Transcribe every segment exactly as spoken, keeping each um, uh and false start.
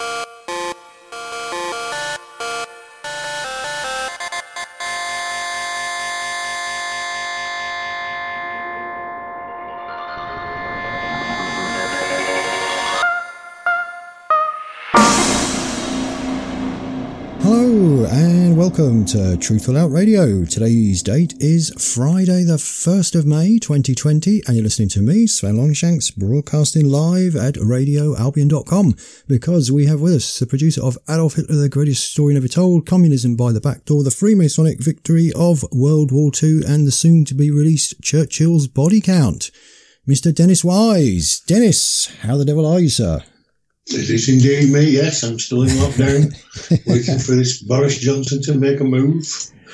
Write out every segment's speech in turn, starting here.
Hello and welcome to Truthful Out Radio. Today's date is Friday the first of May twenty twenty and you're listening to me, Sven Longshanks, broadcasting live at radio albion dot com, because we have with us the producer of Adolf Hitler, the Greatest Story Never Told, Communism by the Back Door, the Freemasonic Victory of World War Two and the soon-to-be-released Churchill's Body Count, Mister Dennis Wise. Dennis, how the devil are you, sir? It is indeed me, yes. I'm still in lockdown, waiting for this Boris Johnson to make a move.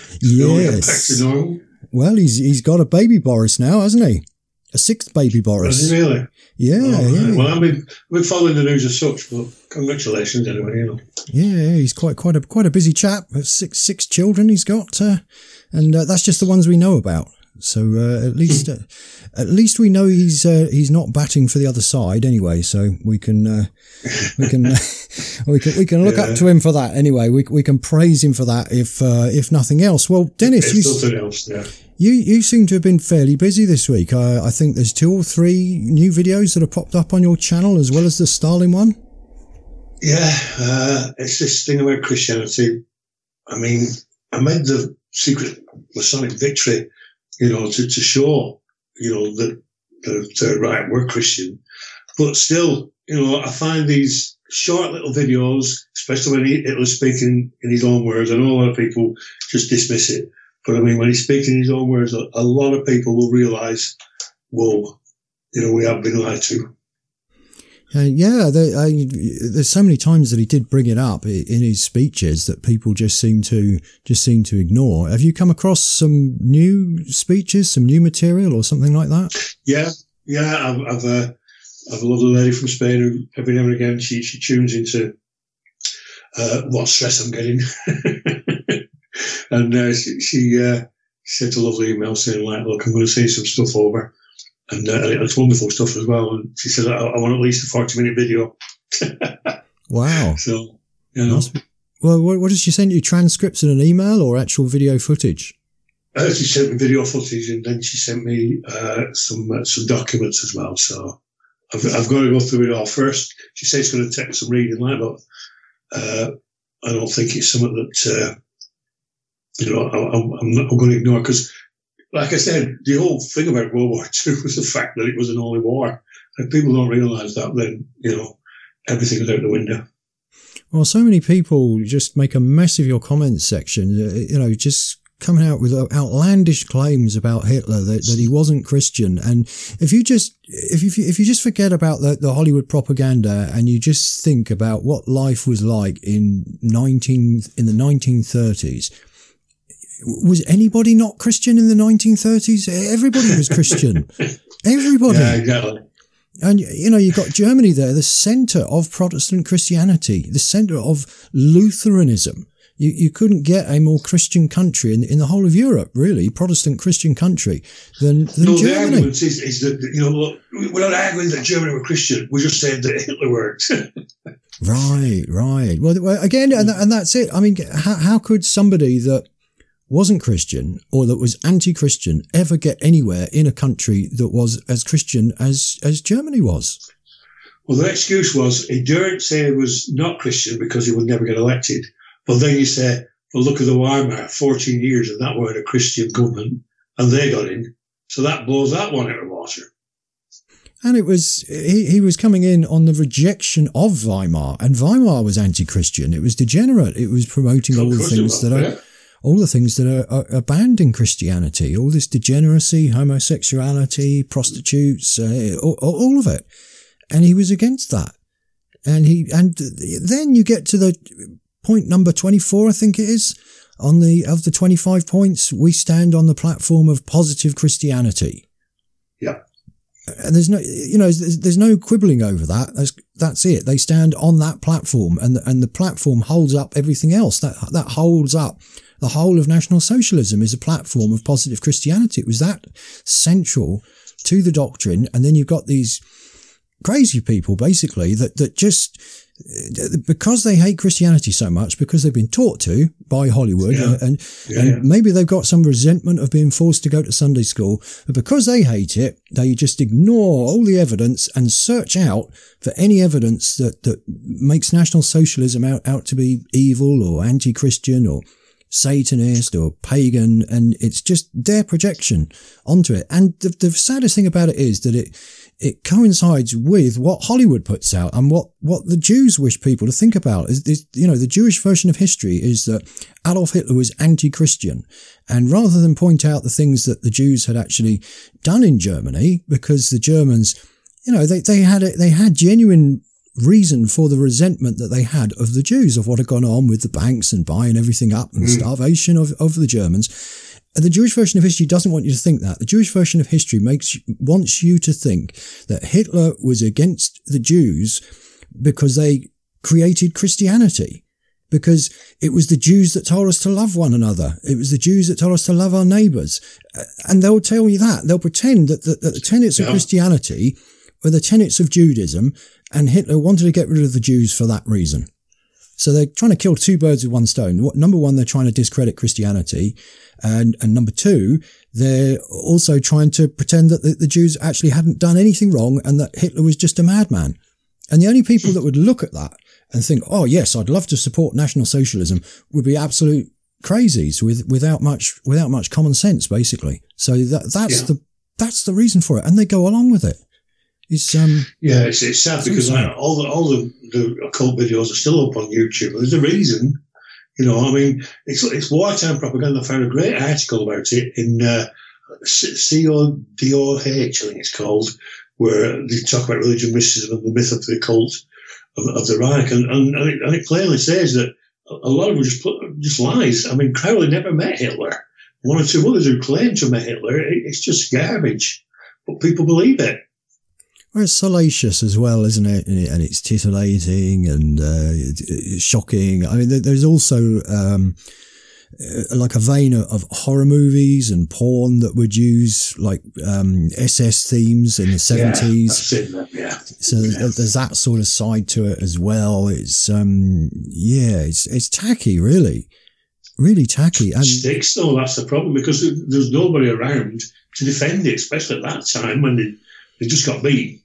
Yes. Back to normal. Well, he's he's got a baby Boris now, hasn't he? A sixth baby Boris. Has he really? Yeah, oh, yeah. Right. Well, I've been, been following the news as such, but congratulations anyway, you know. Yeah, he's quite quite a quite a busy chap. Six six children he's got, uh, and uh, that's just the ones we know about. So uh, at least uh, at least we know he's uh, he's not batting for the other side anyway. So we can uh, we can uh, we can we can look yeah. up to him for that anyway. We we can praise him for that if uh, if nothing else. Well, Dennis, if you, nothing else, yeah. you you seem to have been fairly busy this week. Uh, I think there's two or three new videos that have popped up on your channel as well as the Stalin one. Yeah, uh, it's this thing about Christianity. I mean, I made the secret Masonic victory, you know, to, to show, you know, that, that, right, we're Christian. But still, you know, I find these short little videos, especially when Hitler's speaking in his own words. I know a lot of people just dismiss it. But I mean, when he's speaking in his own words, a, a lot of people will realise, whoa, you know, we have been lied to. Uh, yeah, there, I, there's so many times that he did bring it up in his speeches that people just seem to just seem to ignore. Have you come across some new speeches, some new material, or something like that? Yeah, yeah. I've I've, uh, I've a lovely lady from Spain who every now and again she she tunes into uh, what stress I'm getting, and uh, she, she uh, sent a lovely email saying like, "Look, I'm going to send some stuff over." And uh, it's wonderful stuff as well. And she said, I, I want at least a forty minute video. Wow. So, you know. Well, what, what did she send you? Transcripts in an email or actual video footage? Uh, she sent me video footage and then she sent me uh, some uh, some documents as well. So I've, I've got to go through it all first. She says it's going to take some reading, like, but uh, I don't think it's something that, uh, you know, I, I'm, I'm not I'm going to ignore because, like I said, the whole thing about World War Two was the fact that it was an holy war. And if people don't realise that, then, you know, everything is out the window. Well, so many people just make a mess of your comments section, you know, just coming out with outlandish claims about Hitler, that, that he wasn't Christian. And if you just, if you, if you just forget about the, the Hollywood propaganda and you just think about what life was like in nineteen, in the nineteen thirties, was anybody not Christian in the nineteen thirties? Everybody was Christian. Everybody. Yeah, exactly. And, you know, you've got Germany there, the centre of Protestant Christianity, the centre of Lutheranism. You, you couldn't get a more Christian country in, in the whole of Europe, really, Protestant Christian country, than, than no, Germany. The argument is, is that, you know, look, we're not arguing that Germany were Christian. We're just saying that Hitler weren't. Right, right. Well, again, and, and that's it. I mean, how, how could somebody that wasn't Christian or that was anti-Christian ever get anywhere in a country that was as Christian as, as Germany was? Well, the excuse was he daren't say he was not Christian because he would never get elected. But then you say, well, look at the Weimar, fourteen years, and that weren't a Christian government, and they got in. So that blows that one out of water. And it was, he, he was coming in on the rejection of Weimar, and Weimar was anti-Christian. It was degenerate. It was promoting all the things that are, all the things that are, are, are banned in Christianity, all this degeneracy, homosexuality, prostitutes, uh, all, all of it. And he was against that. And he, and then you get to the point number twenty-four, I think it is, on the, of the twenty-five points, we stand on the platform of positive Christianity. Yeah. And there's no, you know, there's, there's no quibbling over that. That's, that's it. They stand on that platform, and the, and the platform holds up everything else. That, that holds up the whole of National Socialism is a platform of positive Christianity. It was that central to the doctrine. And then you've got these crazy people, basically, that, that just because they hate Christianity so much, because they've been taught to by Hollywood, yeah. and, yeah, and yeah. maybe they've got some resentment of being forced to go to Sunday school, but because they hate it, they just ignore all the evidence and search out for any evidence that, that makes National Socialism out, out to be evil or anti-Christian or Satanist or pagan, and it's just their projection onto it. And the, the saddest thing about it is that it it coincides with what Hollywood puts out and what what the Jews wish people to think about. Is, is you know, the Jewish version of history is that Adolf Hitler was anti-Christian, and rather than point out the things that the Jews had actually done in Germany, because the Germans, you know, they they had a, they had genuine reason for the resentment that they had of the Jews, of what had gone on with the banks and buying everything up and mm. starvation of, of the Germans. And the Jewish version of history doesn't want you to think that. The Jewish version of history makes wants you to think that Hitler was against the Jews because they created Christianity, because it was the Jews that told us to love one another. It was the Jews that told us to love our neighbours. And they'll tell you that. They'll pretend that the, that the tenets yeah. of Christianity were the tenets of Judaism, and Hitler wanted to get rid of the Jews for that reason. So they're trying to kill two birds with one stone. Number one, they're trying to discredit Christianity. And, and number two, they're also trying to pretend that the, the Jews actually hadn't done anything wrong and that Hitler was just a madman. And the only people that would look at that and think, oh yes, I'd love to support National Socialism, would be absolute crazies with, without much, without much common sense, basically. So that, that's yeah. the, that's the reason for it. And they go along with it. It's, um, yeah, it's, it's sad because now all the, all the, the occult videos are still up on YouTube. There's a reason, you know, I mean, it's, it's wartime propaganda. I found a great article about it in, uh, C O D O H, I think it's called, where they talk about religion, mysticism, and the myth of the occult of, of the Reich. And, and, and, it, and it clearly says that a lot of them just, just lies. I mean, Crowley never met Hitler. One or two others who claim to have met Hitler, it, it's just garbage. But people believe it. Well, it's salacious as well, isn't it? And it's titillating and uh, it's shocking. I mean, there's also um, like a vein of horror movies and porn that would use like um, S S themes in the seventies. Yeah, I've seen that, yeah. So yeah. there's that sort of side to it as well. It's um, yeah, it's it's tacky, really, really tacky. And sticks though, that's the problem, because there's nobody around to defend it, especially at that time when they. They just got beat.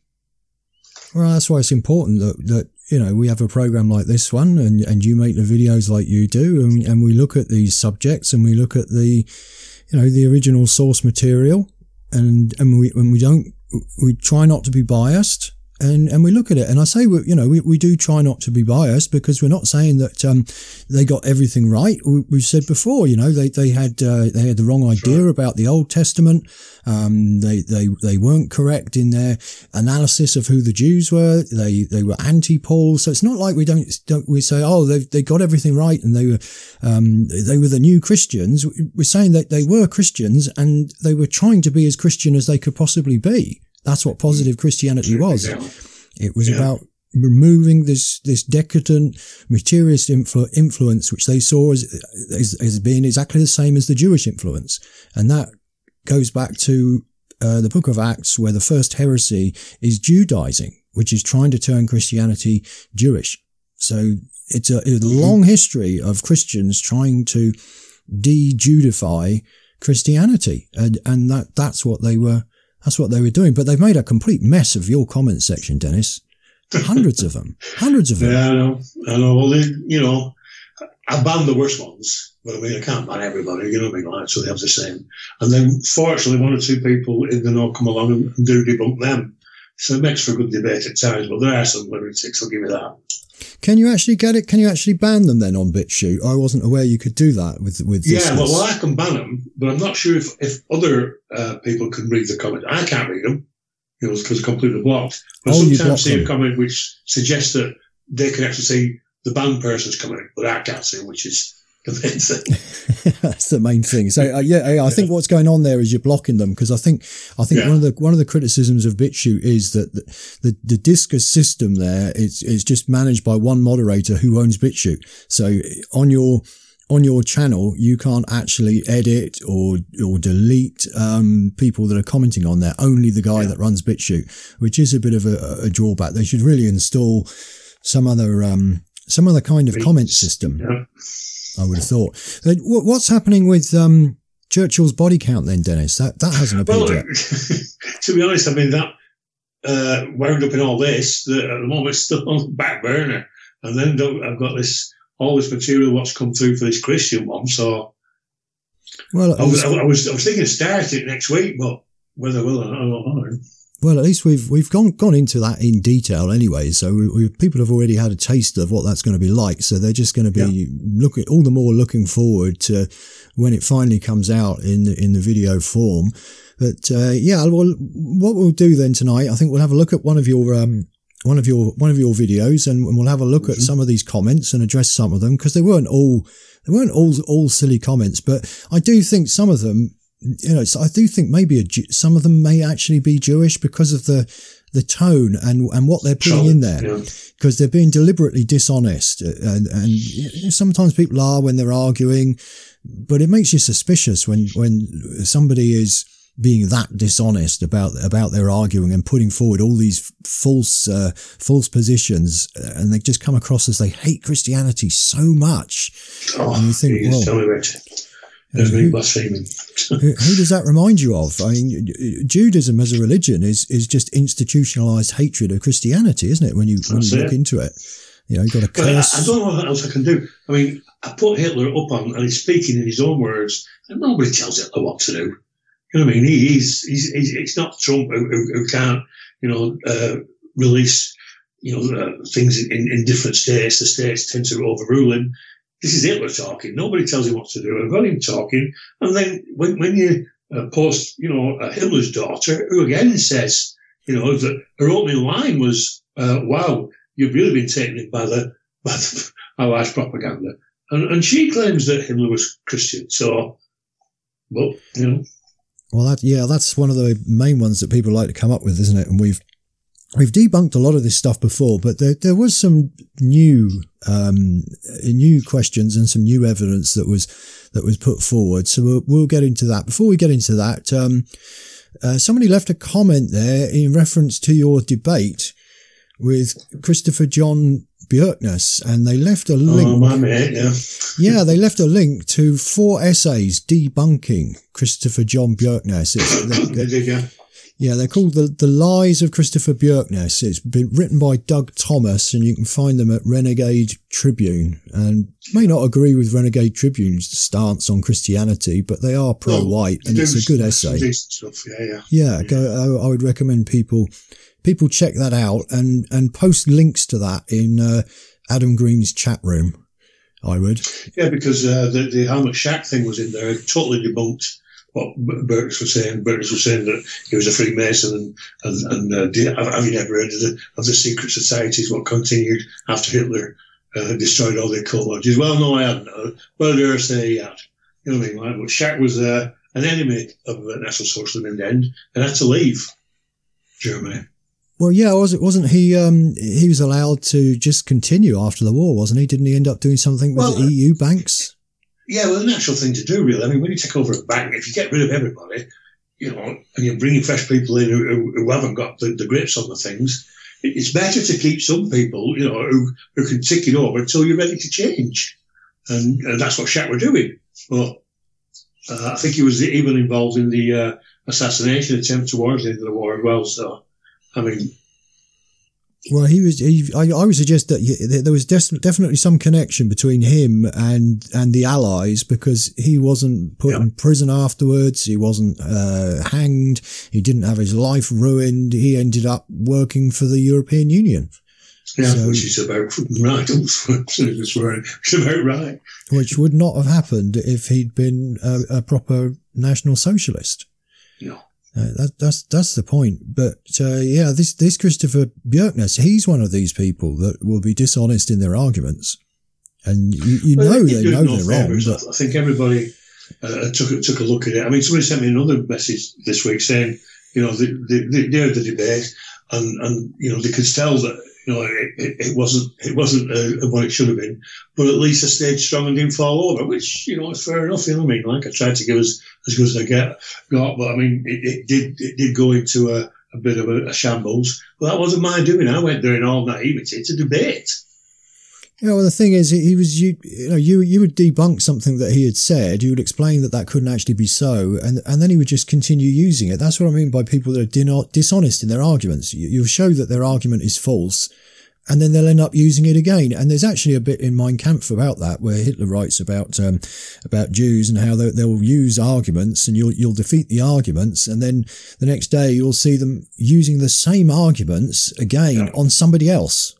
Well, that's why it's important that, that, you know, we have a program like this one and, and you make the videos like you do, and, and we look at these subjects and we look at the, you know, the original source material, and, and we, when we don't, we try not to be biased. And, and we look at it, and I say, we, you know, we, we do try not to be biased, because we're not saying that, um, they got everything right. We, we've said before, you know, they, they had, uh, they had the wrong idea sure. about the Old Testament. Um, they, they, they weren't correct in their analysis of who the Jews were. They, they were anti-Paul. So it's not like we don't, don't we say, oh, they they got everything right and they were, um, they were the new Christians. We're saying that they were Christians and they were trying to be as Christian as they could possibly be. That's what positive Christianity was. It was yeah. about removing this, this decadent, materialist influ- influence, which they saw as, as, as being exactly the same as the Jewish influence. And that goes back to uh, the book of Acts, where the first heresy is Judaizing, which is trying to turn Christianity Jewish. So it's a, a long history of Christians trying to de-Judify Christianity. And, and that, that's what they were That's what they were doing. But they've made a complete mess of your comment section, Dennis. Hundreds of them. Hundreds of them. Yeah, I know. I know. Well, they, you know, I ban the worst ones. But I mean, I can't ban everybody. You know what I mean? Like, so they have the same. And then, fortunately, one or two people in the know come along and, and do debunk them. So it makes for a good debate at times. But there are some lunatics, I'll give you that. Can you actually get it? Can you actually ban them then on BitChute? I wasn't aware you could do that with with this. Yeah, well, well, I can ban them, but I'm not sure if, if other uh, people can read the comment. I can't read them, you know, because it's completely blocked. But oh, sometimes see a comment which suggests that they can actually see the banned person's comment, but I can't see them, which is the main thing. That's the main thing. So uh, yeah, I think what's going on there is you're blocking them, because I think I think yeah. one of the one of the criticisms of BitChute is that the the, the Disqus system there is is just managed by one moderator who owns BitChute. So on your on your channel, you can't actually edit or or delete um, people that are commenting on there. Only the guy yeah. that runs BitChute, which is a bit of a, a drawback. They should really install some other um, some other kind of comment system. Yeah. I would have thought. Uh, what's happening with um, Churchill's body count then, Dennis? That that hasn't appeared well, yet. To be honest, I mean that uh, wound up in all this. That at the moment, it's still on the back burner, and then I've got this all this material what's come through for this Christian one. So, well, I was, I was I was thinking of starting it next week, but whether I will, I don't know. Well, at least we've we've gone gone into that in detail anyway. So we, we, people have already had a taste of what that's going to be like. So they're just going to be yeah. looking all the more looking forward to when it finally comes out in the, in the video form. But uh, yeah, well, what we'll do then tonight, I think we'll have a look at one of your um one of your one of your videos, and we'll have a look mm-hmm. at some of these comments and address some of them, because they weren't all they weren't all all silly comments, but I do think some of them. You know, so I do think maybe a, some of them may actually be Jewish because of the the tone and and what they're putting in there, because yeah. they're being deliberately dishonest, and, and sometimes people are when they're arguing, but it makes you suspicious when when somebody is being that dishonest about about their arguing and putting forward all these false uh, false positions, and they just come across as they hate Christianity so much. Oh, and you think, well, tell me about it. There's me blaspheming. who, who does that remind you of? I mean, Judaism as a religion is is just institutionalized hatred of Christianity, isn't it? When you when you look into it, you know, you've got a curse. I, I don't know what else I can do. I mean, I put Hitler up on, and he's speaking in his own words, and nobody tells Hitler what to do. You know what I mean? He, he's, he's, he's, it's not Trump who, who, who can't, you know, uh, release, you know, uh, things in, in different states. The states tend to overrule him. This is Hitler talking. Nobody tells him what to do. I've got him talking. And then when, when you uh, post, you know, uh, Hitler's daughter, who again says, you know, that her opening line was, uh, wow, you've really been taken in by the, by the Allies propaganda. And, and she claims that Hitler was Christian. So, well, you know. Well, that, yeah, that's one of the main ones that people like to come up with, isn't it? And we've, We've debunked a lot of this stuff before, but there, there was some new, um, new questions and some new evidence that was, that was put forward. So we'll, we'll get into that. Before we get into that, um, uh, somebody left a comment there in reference to your debate with Christopher John Bjerknes, and they left a link. Oh, my mate, yeah. Yeah, they left a link to four essays debunking Christopher John Bjerknes. It's, they, they, yeah. Yeah, they're called the, the Lies of Christopher Bjerknes. It's been written by Doug Thomas, and you can find them at Renegade Tribune. And may not agree with Renegade Tribune's stance on Christianity, but they are pro-white, oh, and it's a good essay. Stuff. Yeah, yeah. Yeah, go, I, I would recommend people people check that out and, and post links to that in uh, Adam Green's chat room. I would. Yeah, because uh, the, the Helmut Schacht thing was in there. It totally debunked what Bjerknes was saying. Bjerknes was saying that he was a Freemason, and, and, and uh, did, have you never heard of the, of the secret societies, what continued after Hitler uh, destroyed all their cult lodges? Well, no, I hadn't. Uh, well, dare I say he had. You know what I mean? Like, but Schacht was uh, an enemy of uh, National Socialism in the end and had to leave Germany. Well, yeah, was it wasn't he? Um, he was allowed to just continue after the war, wasn't he? Didn't he end up doing something with well, the E U banks? Yeah, well, the natural thing to do, really. I mean, when you take over a bank, if you get rid of everybody, you know, and you're bringing fresh people in who, who haven't got the, the grips on the things, it's better to keep some people, you know, who, who can tick it over until you're ready to change. And, and that's what Schacht were doing. But uh, I think he was even involved in the uh, assassination attempt towards the end of the war as well. So, I mean... Well, he was. He, I, I would suggest that he, there was des- definitely some connection between him and and the Allies, because he wasn't put yeah. in prison afterwards. He wasn't uh, hanged. He didn't have his life ruined. He ended up working for the European Union. Yeah, so, which is about right. It's about right. Which would not have happened if he'd been a, a proper National Socialist. No. Uh, that, that's that's the point. But uh, yeah, this this Christopher Bjerknes, he's one of these people that will be dishonest in their arguments, and you, you well, know they know no they're favors. wrong. But I think everybody uh, took took a look at it. I mean, somebody sent me another message this week saying, you know, they they, they heard the debate, and and you know they could tell that you know it, it, it wasn't it wasn't uh, what it should have been, but at least I stayed strong and didn't fall over, which you know is fair enough. You know what I mean? Like I tried to give as as good as I get got, but I mean it, it did it did go into a, a bit of a, a shambles. Well, that wasn't my doing. I went there in all naivety to debate. You know, well, the thing is, he was, you, you know, you, you would debunk something that he had said. You would explain that that couldn't actually be so. And, and then he would just continue using it. That's what I mean by people that are dishonest in their arguments. You, you show that their argument is false, and then they'll end up using it again. And there's actually a bit in Mein Kampf about that, where Hitler writes about, um, about Jews and how they, they'll use arguments, and you'll, you'll defeat the arguments. And then the next day you'll see them using the same arguments again yeah. on somebody else,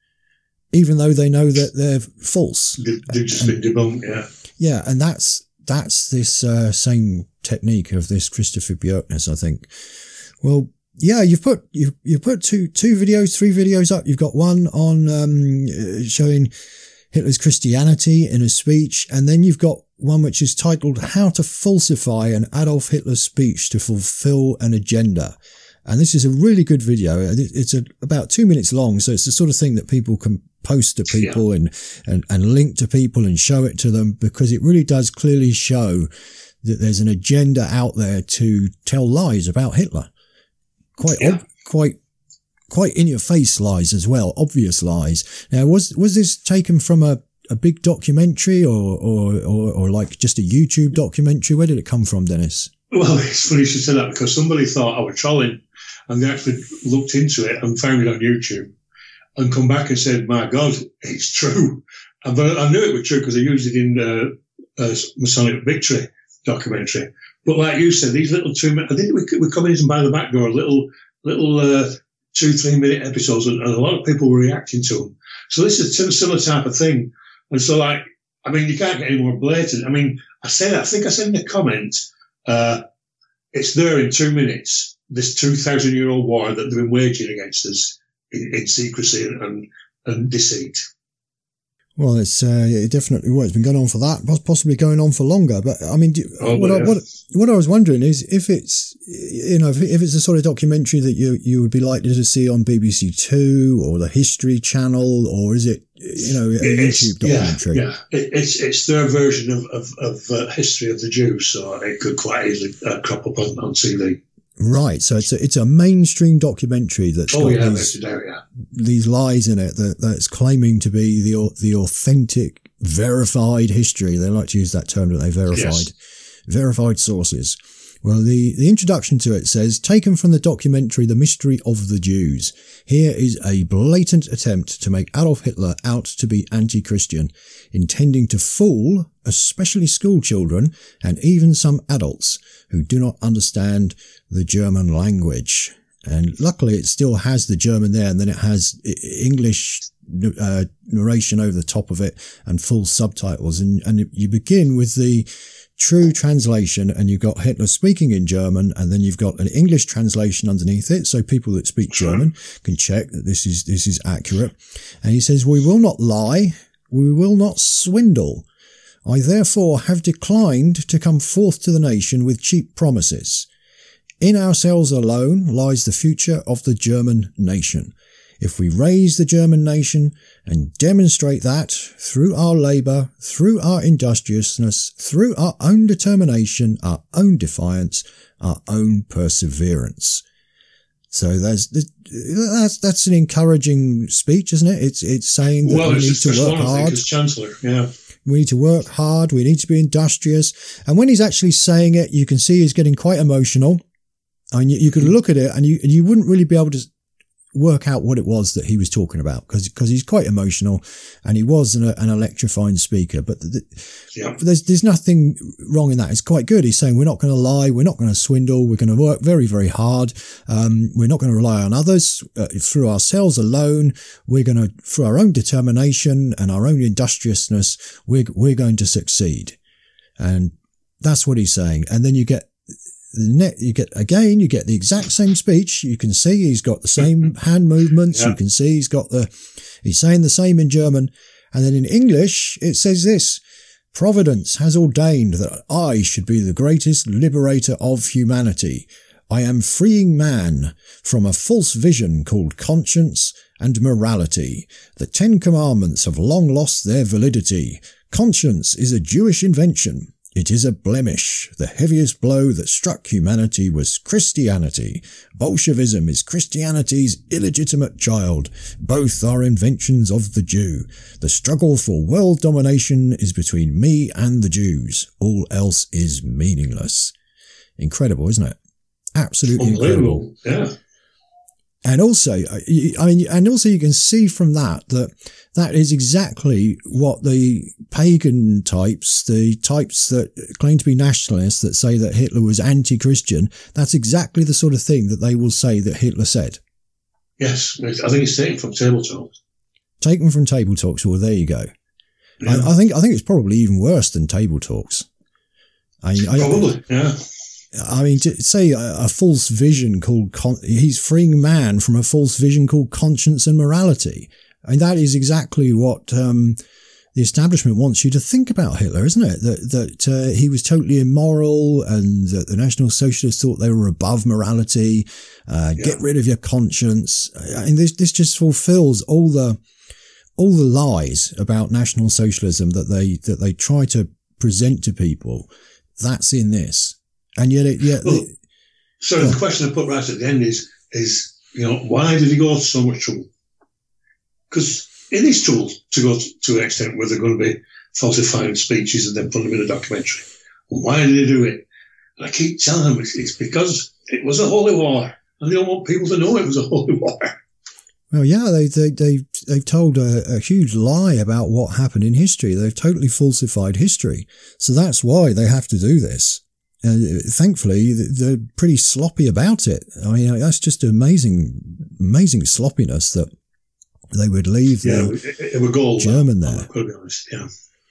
even though they know that they're false. They've just been debunked, yeah. Yeah, and that's that's this uh, same technique of this Christopher Björknes, I think. Well, yeah, you've put you've you've put two two videos, three videos up. You've got one on um, showing Hitler's Christianity in a speech, and then you've got one which is titled "How to Falsify an Adolf Hitler Speech to Fulfill an Agenda." And this is a really good video. It's a, about two minutes long, so it's the sort of thing that people can post to people yeah. and, and, and link to people and show it to them, because it really does clearly show that there's an agenda out there to tell lies about Hitler. Quite, yeah. ob- quite, quite in your face lies as well, obvious lies. Now, was, was this taken from a, a big documentary or, or, or, or like just a YouTube documentary? Where did it come from, Dennis? Well, it's funny you should say that, because somebody thought I was trolling, and they actually looked into it and found it on YouTube and come back and said, my God, it's true. And, but I knew it was true because I used it in uh, a Masonic Victory documentary. But like you said, these little two minute, I think we we're coming in by the back door, little, little uh, two, three minute episodes, and, and a lot of people were reacting to them. So this is a similar type of thing. And so, like, I mean, you can't get any more blatant. I mean, I said, I think I said in the comment, uh, it's there in two minutes. This two thousand year old war that they've been waging against us in, in secrecy and, and, and deceit. Well, it's uh, it definitely was. It's been going on for that, possibly going on for longer. But I mean, do, oh, what, yeah. I, what what I was wondering is if it's you know if, if it's a sort of documentary that you you would be likely to see on B B C Two or the History Channel, or is it you know a it's, YouTube documentary? Yeah, yeah. It, it's it's their version of of, of uh, history of the Jews, so it could quite easily uh, crop up on, on T V. Right, so it's a, it's a mainstream documentary that's oh, got yeah, these, there, yeah. these lies in it that, that's claiming to be the the authentic, verified history. They like to use that term, don't they? Verified, yes. Verified sources. Well, the, the introduction to it says, taken from the documentary The Mystery of the Jews, here is a blatant attempt to make Adolf Hitler out to be anti-Christian, intending to fool, especially school children and even some adults who do not understand the German language. And luckily it still has the German there, and then it has English uh, narration over the top of it and full subtitles. And, and you begin with the true translation, and you've got Hitler speaking in German, and then you've got an English translation underneath it, so people that speak German can check that this is this is accurate. And he says, "We will not lie, we will not swindle. I therefore have declined to come forth to the nation with cheap promises. In ourselves alone lies the future of the German nation. If we raise the German nation and demonstrate that through our labour, through our industriousness, through our own determination, our own defiance, our own perseverance." So there's, that's, that's an encouraging speech, isn't it? It's, it's saying that well, we need to work hard. As Chancellor, yeah. We need to work hard. We need to be industrious. And when he's actually saying it, you can see he's getting quite emotional. And you, you could look at it and you, and you wouldn't really be able to work out what it was that he was talking about, because because he's quite emotional, and he was an, an electrifying speaker. But the, yeah. there's there's nothing wrong in that. It's quite good. He's saying we're not going to lie, we're not going to swindle, we're going to work very very hard. Um, we're not going to rely on others uh, through ourselves alone. We're going to, through our own determination and our own industriousness, we're we're going to succeed. And that's what he's saying. And then you get. The net, you get, again, you get the exact same speech. You can see he's got the same hand movements. Yeah. You can see he's got the, he's saying the same in German. And then in English, it says this: Providence has ordained that I should be the greatest liberator of humanity. I am freeing man from a false vision called conscience and morality. The Ten Commandments have long lost their validity. Conscience is a Jewish invention. It is a blemish. The heaviest blow that struck humanity was Christianity. Bolshevism is Christianity's illegitimate child. Both are inventions of the Jew. The struggle for world domination is between me and the Jews. All else is meaningless. Incredible, isn't it? Absolutely incredible. Yeah. And also, I mean, and also you can see from that that that is exactly what the pagan types, the types that claim to be nationalists, that say that Hitler was anti-Christian, that's exactly the sort of thing that they will say that Hitler said. Yes, I think it's taken from Table Talks. Taken from Table Talks. Well, there you go. Yeah. I, I think I think it's probably even worse than Table Talks. I, probably, I, yeah. I mean, to say a, a false vision called, con- he's freeing man from a false vision called conscience and morality. I mean, that is exactly what um, the establishment wants you to think about Hitler, isn't it? That that uh, he was totally immoral, and that the National Socialists thought they were above morality. Uh, yeah. Get rid of your conscience. I mean, this this just fulfills all the all the lies about National Socialism that they that they try to present to people. That's in this. And yet, it, yet well, the, so the question I put right at the end is, is you know, why did he go to so much trouble? Because it is trouble to go to, to an extent where they're going to be falsifying speeches and then putting them in a documentary. And why did he do it? And I keep telling them it's, it's because it was a holy war, and they don't want people to know it was a holy war. Well, yeah, they they they they've told a, a huge lie about what happened in history. They've totally falsified history, so that's why they have to do this. Uh, thankfully, they're pretty sloppy about it. I mean, that's just amazing, amazing sloppiness that they would leave yeah, the it, it would go German that, there. I'm going to be honest, yeah.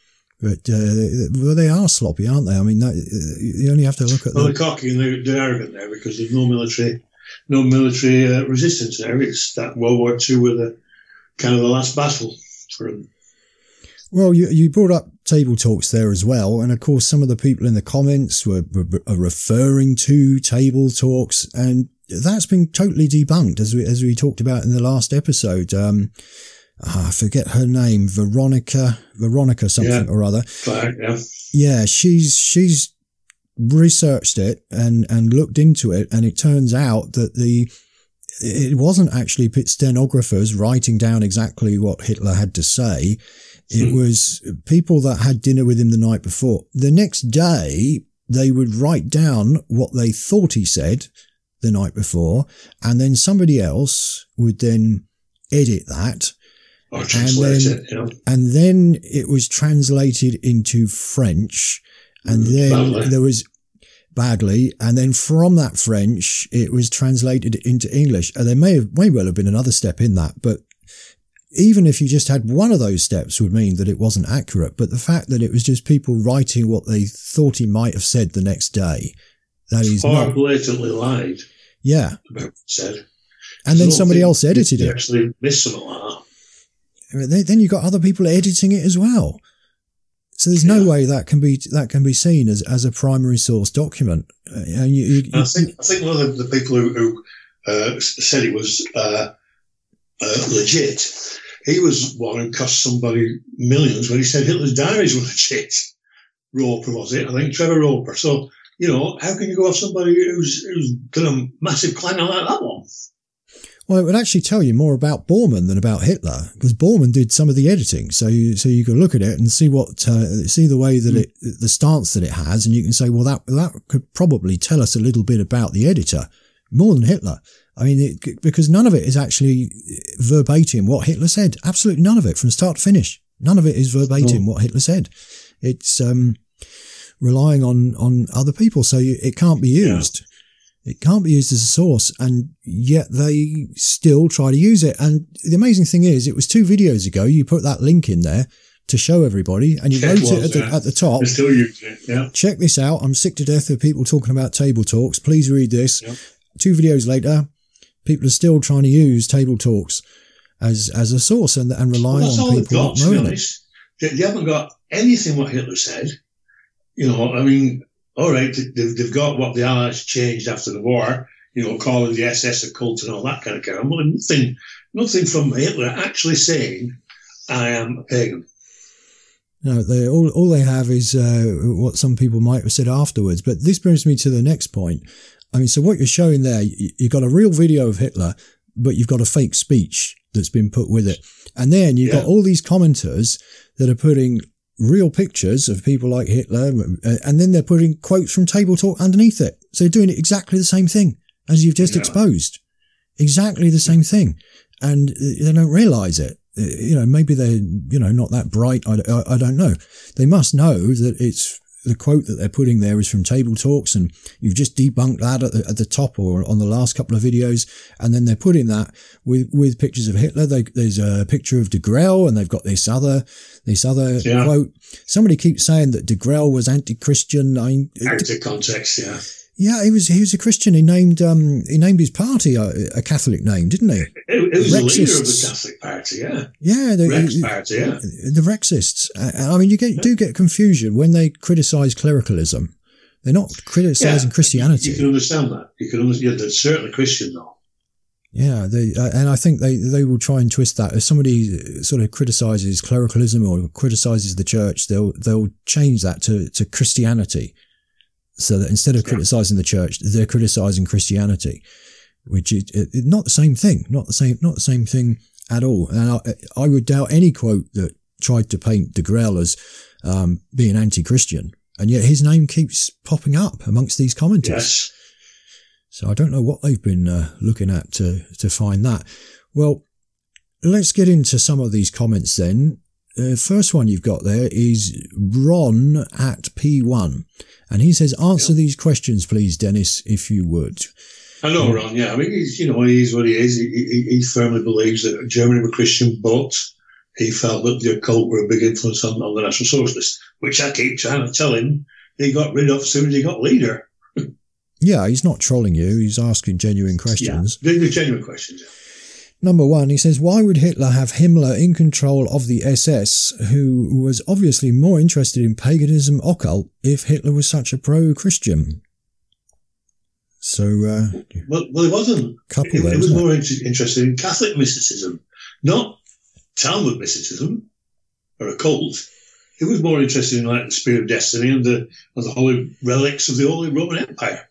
But uh, well, they are sloppy, aren't they? I mean, that, you only have to look at. Well, the, they're cocky and they're, they're arrogant there because there's no military, no military uh, resistance there. It's that World War Two were the kind of the last battle for them. Well, you, you brought up Table Talks there as well. And of course, some of the people in the comments were, were are referring to Table Talks, and that's been totally debunked, as we, as we talked about in the last episode. Um, I forget her name, Veronica, Veronica something yeah. or other. Right, yeah. Yeah, she's, she's researched it and, and looked into it. And it turns out that the, it wasn't actually stenographers writing down exactly what Hitler had to say. It was people that had dinner with him the night before. The next day, they would write down what they thought he said the night before, and then somebody else would then edit that. Or translate and then, it, you know. And then it was translated into French, and then badly. there was badly, and then from that French, it was translated into English. And there may have, may well have been another step in that, but even if you just had one of those steps would mean that it wasn't accurate. But the fact that it was just people writing what they thought he might have said the next day, that is or not blatantly lied. Yeah. About what he said. And then somebody else edited it. Actually missed something like that. Then you've got other people editing it as well. So there's no yeah. way that can be that can be seen as, as a primary source document. And you, you, I think I think one of the, the people who, who uh, said it was uh, uh, legit. He was one who cost somebody millions when he said Hitler's diaries were legit. Roper, was it? I think Trevor Roper. So, you know, how can you go off somebody who's, who's done a massive clanger like that one? Well, it would actually tell you more about Bormann than about Hitler, because Bormann did some of the editing. So you, so you could look at it and see what, uh, see the way that it, the stance that it has, and you can say, well, that, that could probably tell us a little bit about the editor, more than Hitler. I mean, it, because none of it is actually verbatim what Hitler said. Absolutely none of it from start to finish. None of it is verbatim what Hitler said. It's, um, relying on, on other people. So you, it can't be used. Yeah. It can't be used as a source, and yet they still try to use it. And the amazing thing is, it was two videos ago. You put that link in there to show everybody, and you Check wrote was, it at the, yeah. at the top. They're still using it, yeah. Check this out. I'm sick to death of people talking about Table Talks. Please read this. Yep. Two videos later, people are still trying to use Table Talks as as a source and, and relying well, on people got, not knowing it. They, they haven't got anything what Hitler said. You know, I mean, all right, they've, they've got what the Allies changed after the war, you know, calling the S S a cult and all that kind of crap. But nothing, nothing from Hitler actually saying, I am a pagan. No, they all all they have is uh, what some people might have said afterwards. But this brings me to the next point. I mean, so what you're showing there, you, you've got a real video of Hitler, but you've got a fake speech that's been put with it. And then you've yeah. got all these commenters that are putting real pictures of people like Hitler, and then they're putting quotes from Table Talk underneath it. So they're doing it exactly the same thing as you've just yeah. exposed. Exactly the same thing. And they don't realize it. You know, maybe they're, you know, not that bright. I, I, I don't know. They must know that it's the quote that they're putting there is from Table Talks, and you've just debunked that at the, at the top or on the last couple of videos. And then they're putting that with, with pictures of Hitler. They, there's a picture of de Grelle, and they've got this other, this other yeah. quote. Somebody keeps saying that de Grelle was anti-Christian. I, Out of context, yeah. Yeah, he was, he was a Christian. He named, um, he named his party a, a Catholic name, didn't he? It, it was the leader of the Catholic Party, yeah. Yeah. The Rex Party, yeah. The Rexists. I mean, you get, yeah. do get confusion when they criticise clericalism. They're not criticising yeah, Christianity. You can understand that. You can understand, yeah, they're certainly Christian though. Yeah, they, uh, and I think they, they will try and twist that. If somebody sort of criticises clericalism or criticises the church, they'll, they'll change that to, to Christianity. So that instead of criticising the church, they're criticising Christianity, which is it, it, not the same thing, not the same, not the same thing at all. And I, I would doubt any quote that tried to paint de Grelle as um, being anti-Christian, and yet his name keeps popping up amongst these commenters. Yes. So I don't know what they've been uh, looking at to to find that. Well, let's get into some of these comments then. The uh, first one you've got there is Ron at P one. And he says, answer yeah. these questions, please, Dennis, if you would. I know, Ron, yeah. I mean, he's, you know, he's what he is. He, he, he firmly believes that Germany were Christian, but he felt that the occult were a big influence on, on the National Socialists, which I keep trying to tell him he got rid of as soon as he got leader. Yeah, he's not trolling you. He's asking genuine questions. Yeah, they're genuine questions, yeah. Number one, he says, why would Hitler have Himmler in control of the S S, who was obviously more interested in paganism occult, if Hitler was such a pro-Christian? So, uh... Well, well, it wasn't. Couple it, there, it was more it? inter- interested in Catholic mysticism, not Talmud mysticism or occult. He was more interested in, like, the Spear of Destiny and the, and the holy relics of the Holy Roman Empire.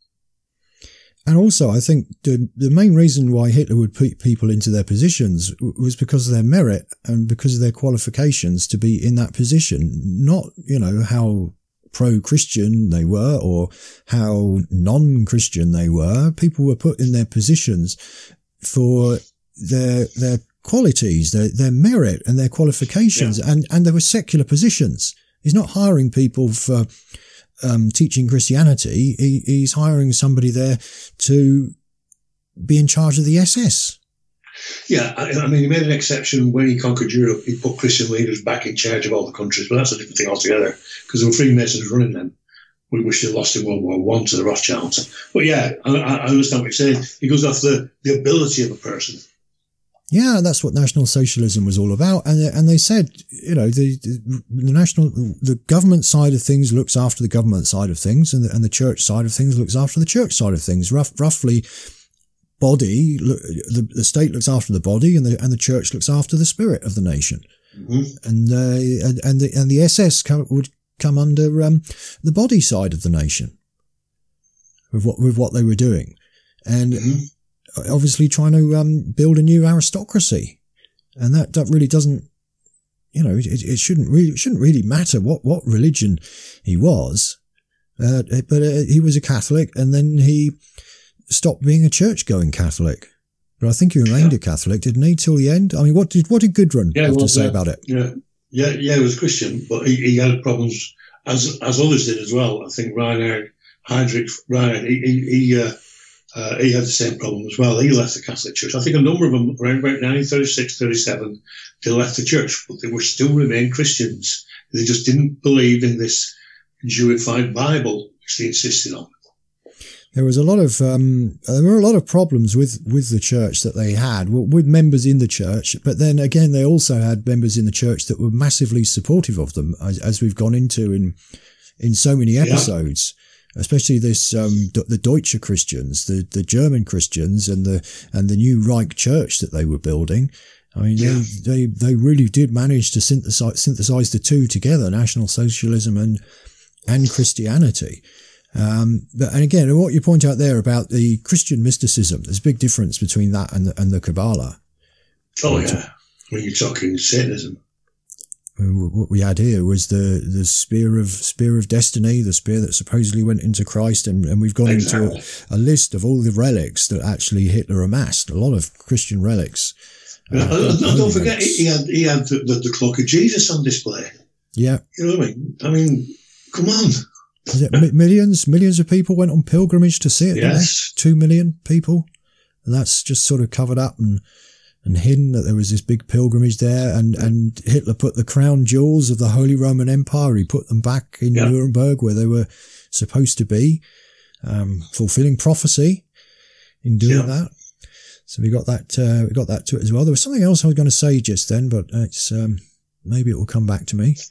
And also, I think the the main reason why Hitler would put people into their positions was because of their merit and because of their qualifications to be in that position, not, you know, how pro-Christian they were or how non-Christian they were. People were put in their positions for their their qualities, their their merit and their qualifications, yeah. and, and there were secular positions. He's not hiring people for Um, teaching Christianity. He, he's hiring somebody there to be in charge of the S S. Yeah, I, I mean, he made an exception when he conquered Europe. He put Christian leaders back in charge of all the countries, but that's a different thing altogether because there were Freemasons running them, which they lost in World War One to the Rothschilds. But yeah, I, I understand what you're saying. He goes off the, the ability of a person. Yeah, that's what National Socialism was all about. And and they said, you know, the, the national, the government side of things looks after the government side of things, and the, and the church side of things looks after the church side of things. Rough, roughly, body, the, the state looks after the body, and the and the church looks after the spirit of the nation. Mm-hmm. And uh, and and the and the S S come, would come under um, the body side of the nation with what with what they were doing, and. Mm-hmm. Obviously trying to um, build a new aristocracy, and that, that really doesn't, you know, it, it shouldn't really it shouldn't really matter what, what religion he was, uh, but uh, he was a Catholic, and then he stopped being a church-going Catholic. But I think he remained yeah. a Catholic, didn't he, till the end? I mean, what did what did Gudrun yeah, have well, to say yeah, about it? Yeah, yeah, yeah, he was Christian, but he, he had problems as as others did as well. I think Reinhard Heinrich Reinhard, he he. he uh, Uh, he had the same problem as well. He left the Catholic Church. I think a number of them, around about nineteen thirty-six, thirty-seven, they left the church, but they were still remain Christians. They just didn't believe in this Jewified Bible, which they insisted on. There was a lot of um, there were a lot of problems with, with the church that they had, with members in the church. But then again, they also had members in the church that were massively supportive of them, as, as we've gone into in in so many episodes. Yeah. Especially this, um, the Deutsche Christians, the, the German Christians, and the and the new Reich Church that they were building. I mean, yeah. they, they they really did manage to synthesize synthesize the two together, National Socialism and and Christianity. Um, but and again, what you point out there about the Christian mysticism, there's a big difference between that and the, and the Kabbalah. Oh yeah, when you're talking Satanism. What we had here was the, the spear of spear of destiny, the spear that supposedly went into Christ, and, and we've gone exactly. into a, a list of all the relics that actually Hitler amassed. A lot of Christian relics. Uh, and, and don't forget, he had he had the, the, the cloak of Jesus on display. Yeah, you know what I mean. I mean, come on. Was it millions, millions of people went on pilgrimage to see it? Yes, two million people, and that's just sort of covered up and. and hidden that there was this big pilgrimage there, and, and Hitler put the crown jewels of the Holy Roman Empire, he put them back in yeah. Nuremberg where they were supposed to be, um, fulfilling prophecy in doing yeah. that. So we got that, uh, we got that to it as well. There was something else I was going to say just then, but it's, um, maybe it will come back to me.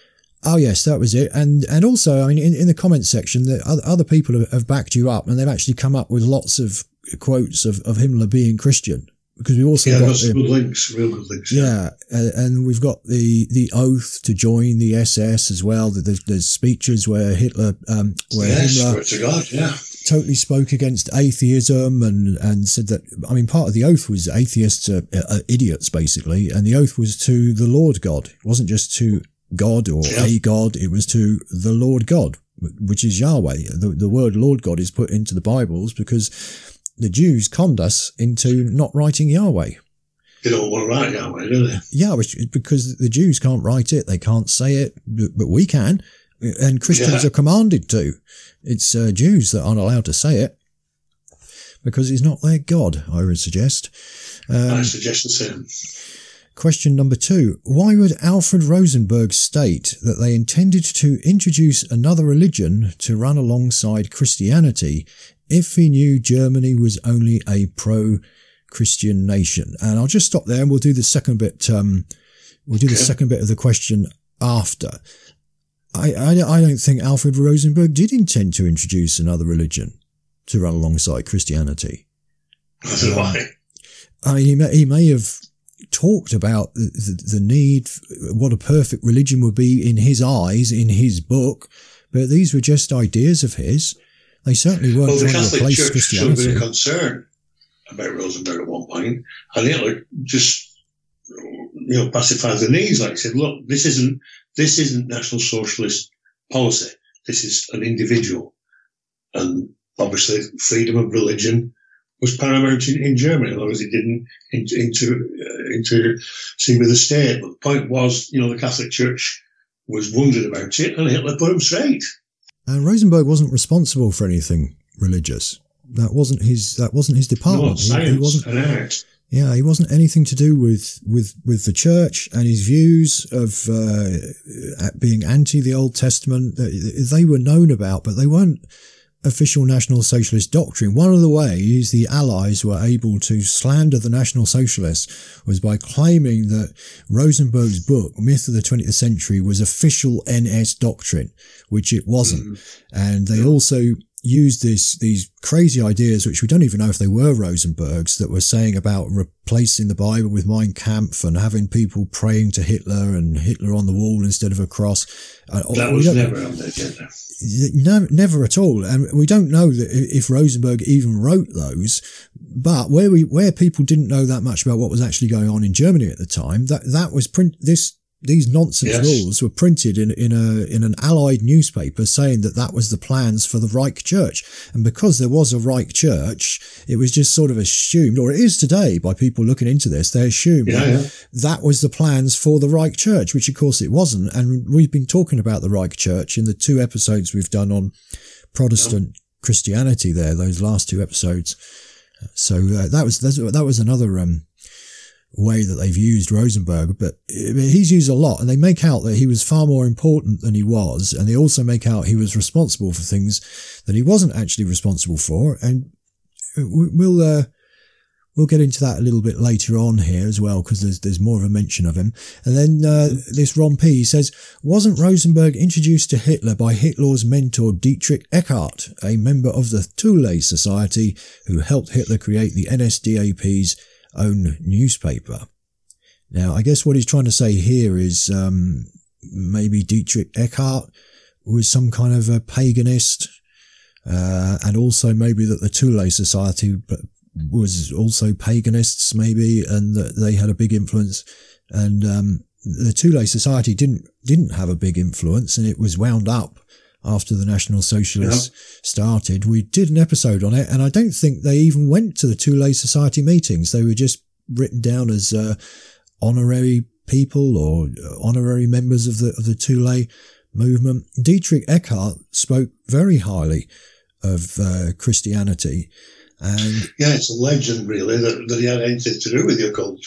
Oh yes, that was it. And, and also, I mean, in, in the comments section, the other, other people have, have backed you up, and they've actually come up with lots of quotes of, of Himmler being Christian. Because we also yeah, got those good links, real good links. Yeah, yeah. and we've got the, the oath to join the S S as well. There's, there's speeches where Hitler, um, where yes, Himmler to God, yeah. totally spoke against atheism and, and said that, I mean, part of the oath was atheists are, are idiots, basically, and the oath was to the Lord God. It wasn't just to God or yeah. a God, it was to the Lord God, which is Yahweh. The, the word Lord God is put into the Bibles because the Jews conned us into not writing Yahweh. They don't want to write Yahweh, do they? Yeah, which, because the Jews can't write it, they can't say it, but we can, and Christians yeah. are commanded to. It's uh, Jews that aren't allowed to say it because it's not their God, I would suggest. Um, I suggest the same. Question number two. Why would Alfred Rosenberg state that they intended to introduce another religion to run alongside Christianity if he knew Germany was only a pro-Christian nation? And I'll just stop there and we'll do the second bit, um, we'll do okay. the second bit of the question after. I, I, I don't think Alfred Rosenberg did intend to introduce another religion to run alongside Christianity. I don't know why. I mean, he may, he may have talked about the, the, the need, what a perfect religion would be in his eyes, in his book, but these were just ideas of his. They certainly weren't well, the trying Catholic to replace Church Christianity. showed a concern about Rosenberg at one point, and Hitler just, you know, pacified the knees. Like he said, "Look, this isn't this isn't National Socialist policy. This is an individual, and obviously, freedom of religion was paramount in, in Germany, as long as it didn't inter, inter, uh, intercede with the state. But the point was, you know, the Catholic Church was wondering about it, and Hitler put him straight." And Rosenberg wasn't responsible for anything religious. That wasn't his. That wasn't his department. No, science he, he wasn't, and art. Yeah, he wasn't anything to do with with with the church and his views of uh, being anti the Old Testament. They were known about, but they weren't official National Socialist doctrine. One of the ways the Allies were able to slander the National Socialists was by claiming that Rosenberg's book, Myth of the twentieth Century, was official N S doctrine, which it wasn't. Mm. And they yeah. also used this, these crazy ideas, which we don't even know if they were Rosenberg's, that were saying about replacing the Bible with Mein Kampf and having people praying to Hitler and Hitler on the wall instead of a cross. That was never on the agenda. No, never at all. And we don't know that if Rosenberg even wrote those, but where we, where people didn't know that much about what was actually going on in Germany at the time, that, that was print, this, these nonsense yes. rules were printed in, in a, in an Allied newspaper saying that that was the plans for the Reich Church. And because there was a Reich Church, it was just sort of assumed, or it is today by people looking into this, they assume yeah, that yeah. that was the plans for the Reich Church, which of course it wasn't. And we've been talking about the Reich Church in the two episodes we've done on Protestant yeah. Christianity there, those last two episodes. So uh, that was, that was another, um, way that they've used Rosenberg, but he's used a lot, and they make out that he was far more important than he was, and they also make out he was responsible for things that he wasn't actually responsible for, and we'll uh, we'll get into that a little bit later on here as well, because there's there's more of a mention of him. And then uh, this Ron P says, wasn't Rosenberg introduced to Hitler by Hitler's mentor Dietrich Eckart, a member of the Thule Society who helped Hitler create the N S D A P's own newspaper? Now, I guess what he's trying to say here is um, maybe Dietrich Eckart was some kind of a paganist, uh, and also maybe that the Thule Society was also paganists, maybe, and that they had a big influence. And um, the Thule Society didn't didn't have a big influence, and it was wound up after the National Socialists yeah. started. We did an episode on it, and I don't think they even went to the Thule Society meetings. They were just written down as uh, honorary people or honorary members of the of the Thule movement. Dietrich Eckart spoke very highly of uh, Christianity, and yeah, it's a legend really that, that he had anything to do with the occult.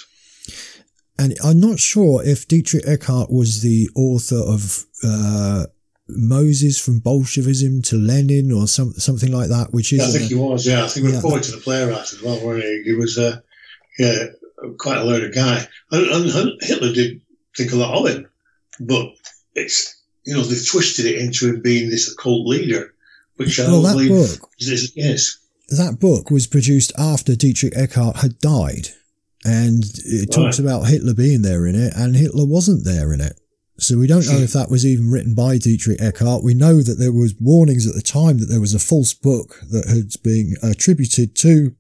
And I'm not sure if Dietrich Eckart was the author of uh, Moses from Bolshevism to Lenin or some, something like that, which is... Yeah, I think a, he was, yeah. I think he was yeah, a poet and a playwright as well, wasn't he? He was uh, yeah, quite a learned guy. And, and Hitler did think a lot of him, but it's, you know, they've twisted it into him being this occult leader, which I well, don't believe book, is, yes. That book was produced after Dietrich Eckart had died. And it talks right. about Hitler being there in it, and Hitler wasn't there in it. So we don't know if that was even written by Dietrich Eckart. We know that there was warnings at the time that there was a false book that had been attributed to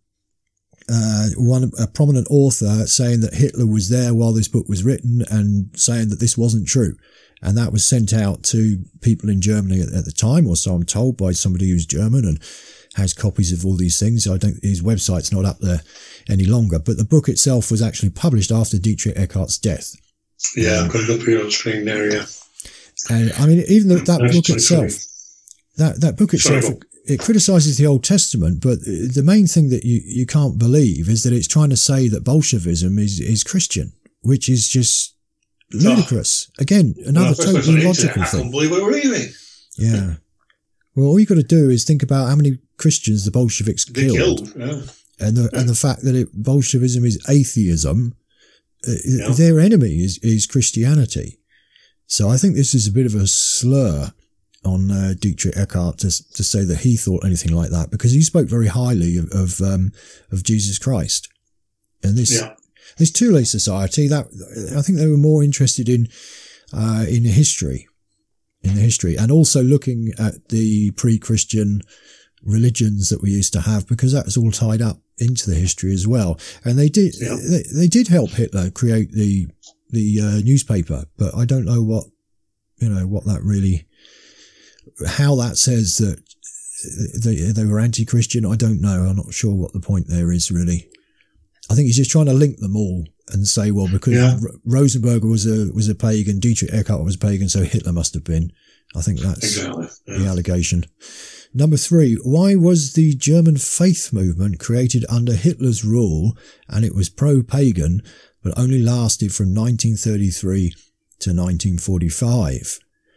uh, one a prominent author saying that Hitler was there while this book was written, and saying that this wasn't true. And that was sent out to people in Germany at, at the time, or so I'm told, by somebody who's German and has copies of all these things. I don't, his website's not up there any longer, but the book itself was actually published after Dietrich Eckart's death. Yeah, um, I've got it up here on screen there, yeah. And I mean, even that, that book itself, that, that book itself, Sorry. it, it criticizes the Old Testament, but the main thing that you, you can't believe is that it's trying to say that Bolshevism is, is Christian, which is just ludicrous. Oh. Again, another no, totally logical I thing. I can't believe what we're reading. Yeah. Well, all you got to do is think about how many Christians the Bolsheviks they killed, killed yeah. and the yeah. and the fact that it, Bolshevism is atheism. Uh, yeah. Their enemy is is Christianity. So I think this is a bit of a slur on uh, Dietrich Eckart to to say that he thought anything like that, because he spoke very highly of of, um, of Jesus Christ. And this yeah. this Thule Society, that I think they were more interested in uh, in history. in the history, and also looking at the pre-Christian religions that we used to have, because that's all tied up into the history as well. And they did, yeah. they, they did help Hitler create the, the, uh, newspaper, but I don't know what, you know, what that really, how that says that they, they were anti-Christian. I don't know. I'm not sure what the point there is really. I think he's just trying to link them all and say, well, because yeah. Rosenberg was a was a pagan, Dietrich Eckart was a pagan, so Hitler must have been. I think that's exactly. yeah. the allegation. Number three, why was the German faith movement created under Hitler's rule, and it was pro-pagan, but only lasted from nineteen thirty-three to nineteen forty-five?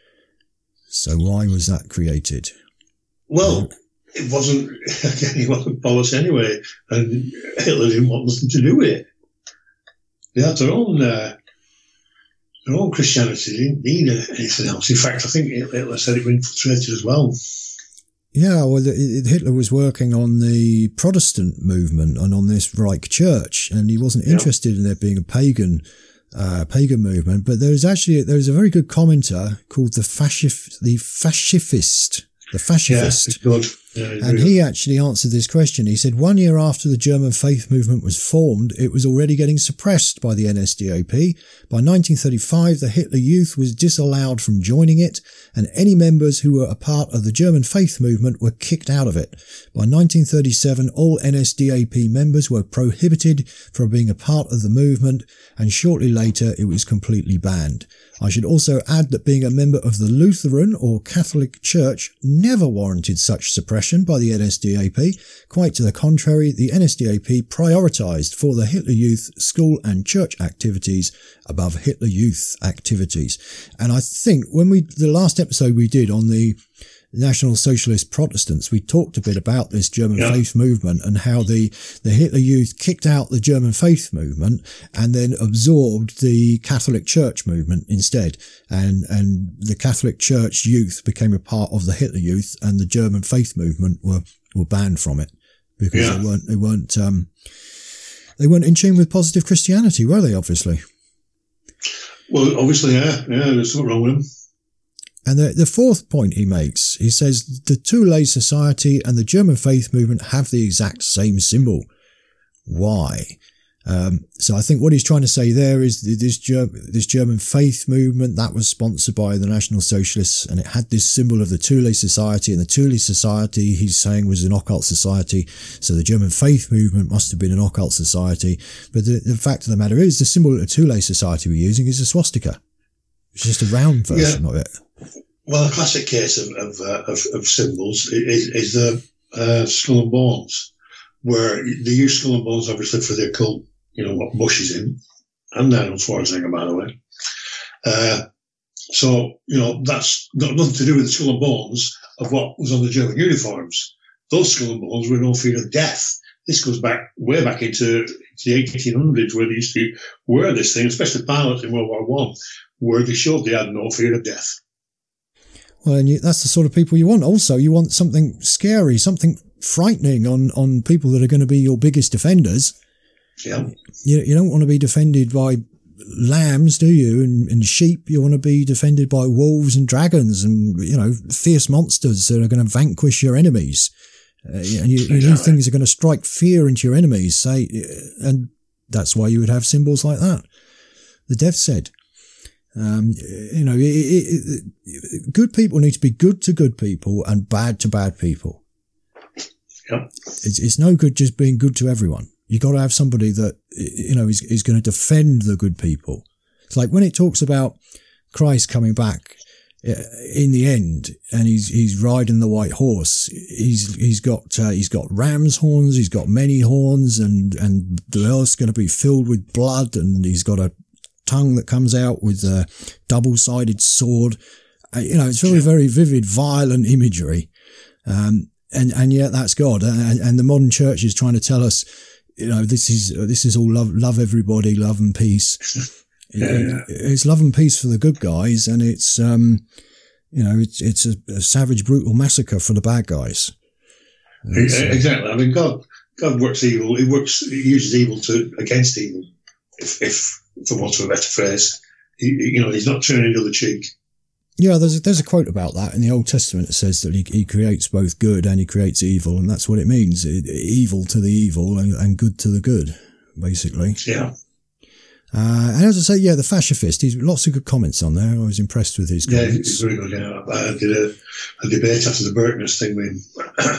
So why was that created? Well, it wasn't, again, he wasn't polished anyway, and Hitler didn't want nothing to do with it. They had their own, uh, their own Christianity. They didn't need anything else. In fact, I think Hitler said it was infiltrated as well. Yeah, well, it, Hitler was working on the Protestant movement and on this Reich Church, and he wasn't yeah. interested in there being a pagan, uh, pagan movement. But there's actually, there's a very good commenter called the Fascif, the Fascifist. The Fascist. Yeah, good. Yeah, and he actually answered this question. He said, one year after the German faith movement was formed, it was already getting suppressed by the N S D A P. By nineteen thirty-five, the Hitler Youth was disallowed from joining it, and any members who were a part of the German faith movement were kicked out of it. By nineteen thirty-seven, all N S D A P members were prohibited from being a part of the movement, and shortly later it was completely banned. I should also add that being a member of the Lutheran or Catholic Church never warranted such suppression by the N S D A P. Quite to the contrary, the N S D A P prioritised for the Hitler Youth school and church activities above Hitler Youth activities. And I think when we, the last episode we did on the National Socialist Protestants, we talked a bit about this German yeah. faith movement and how the, the Hitler Youth kicked out the German faith movement and then absorbed the Catholic Church movement instead. And, and the Catholic Church youth became a part of the Hitler Youth, and the German faith movement were, were banned from it because yeah. they weren't, they weren't, um, they weren't in tune with positive Christianity, were they, obviously? Well, obviously, yeah, yeah, there's something wrong with him. And the, the fourth point he makes, he says, the Thule Society and the German faith movement have the exact same symbol. Why? Um, so I think what he's trying to say there is this, Ger- this German faith movement that was sponsored by the National Socialists, and it had this symbol of the Thule Society, and the Thule Society, he's saying, was an occult society. So the German faith movement must have been an occult society. But the, the fact of the matter is, the symbol of the Thule Society we're using is a swastika. It's just a round version yeah. of it. Well, a classic case of of, uh, of, of symbols is, is the uh, skull and bones, where they use skull and bones obviously for the occult. You know, what Bush is in, and Arnold Schwarzenegger, by the way. Uh, so, you know, that's got nothing to do with the skull and bones of what was on the German uniforms. Those skull and bones were no fear of death. This goes back, way back into, into the eighteen hundreds, where they used to wear this thing, especially pilots in World War One, where they showed they had no fear of death. Well, and you, that's the sort of people you want. Also, you want something scary, something frightening on, on people that are going to be your biggest defenders. Yeah. You, you don't want to be defended by lambs, do you? And, and sheep. You want to be defended by wolves and dragons and, you know, fierce monsters that are going to vanquish your enemies. Uh, and you, you know, things are going to strike fear into your enemies. Say, and that's why you would have symbols like that. The death said. Um, you know, it, it, it, good people need to be good to good people and bad to bad people. Yeah. It's, it's no good just being good to everyone. You got to have somebody that, you know, is, is going to defend the good people. It's like when it talks about Christ coming back in the end and he's, he's riding the white horse. He's, he's got, uh, he's got ram's horns. He's got many horns and, and the earth's going to be filled with blood, and he's got a tongue that comes out with a double-sided sword. Uh, you know, it's very, very vivid, violent imagery. Um, and, and yet that's God. And, and the modern church is trying to tell us, you know, this is, this is all love, love everybody, love and peace. yeah, yeah. It's love and peace for the good guys. And it's, um, you know, it's, it's a, a savage, brutal massacre for the bad guys. It's, exactly. I mean, God, God works evil. He works, he uses evil to, against evil. If, if, for want of a better phrase, he, you know, he's not turning the other cheek. Yeah, there's a, there's a quote about that in the Old Testament. It says that he, he creates both good and he creates evil, and that's what it means. It, evil to the evil and, and good to the good, basically. Yeah. Uh, and as I say, yeah, the Fascist, he's lots of good comments on there. I was impressed with his comments. Yeah, he's very good. Yeah. I did a, a debate after the Berkness thing with him.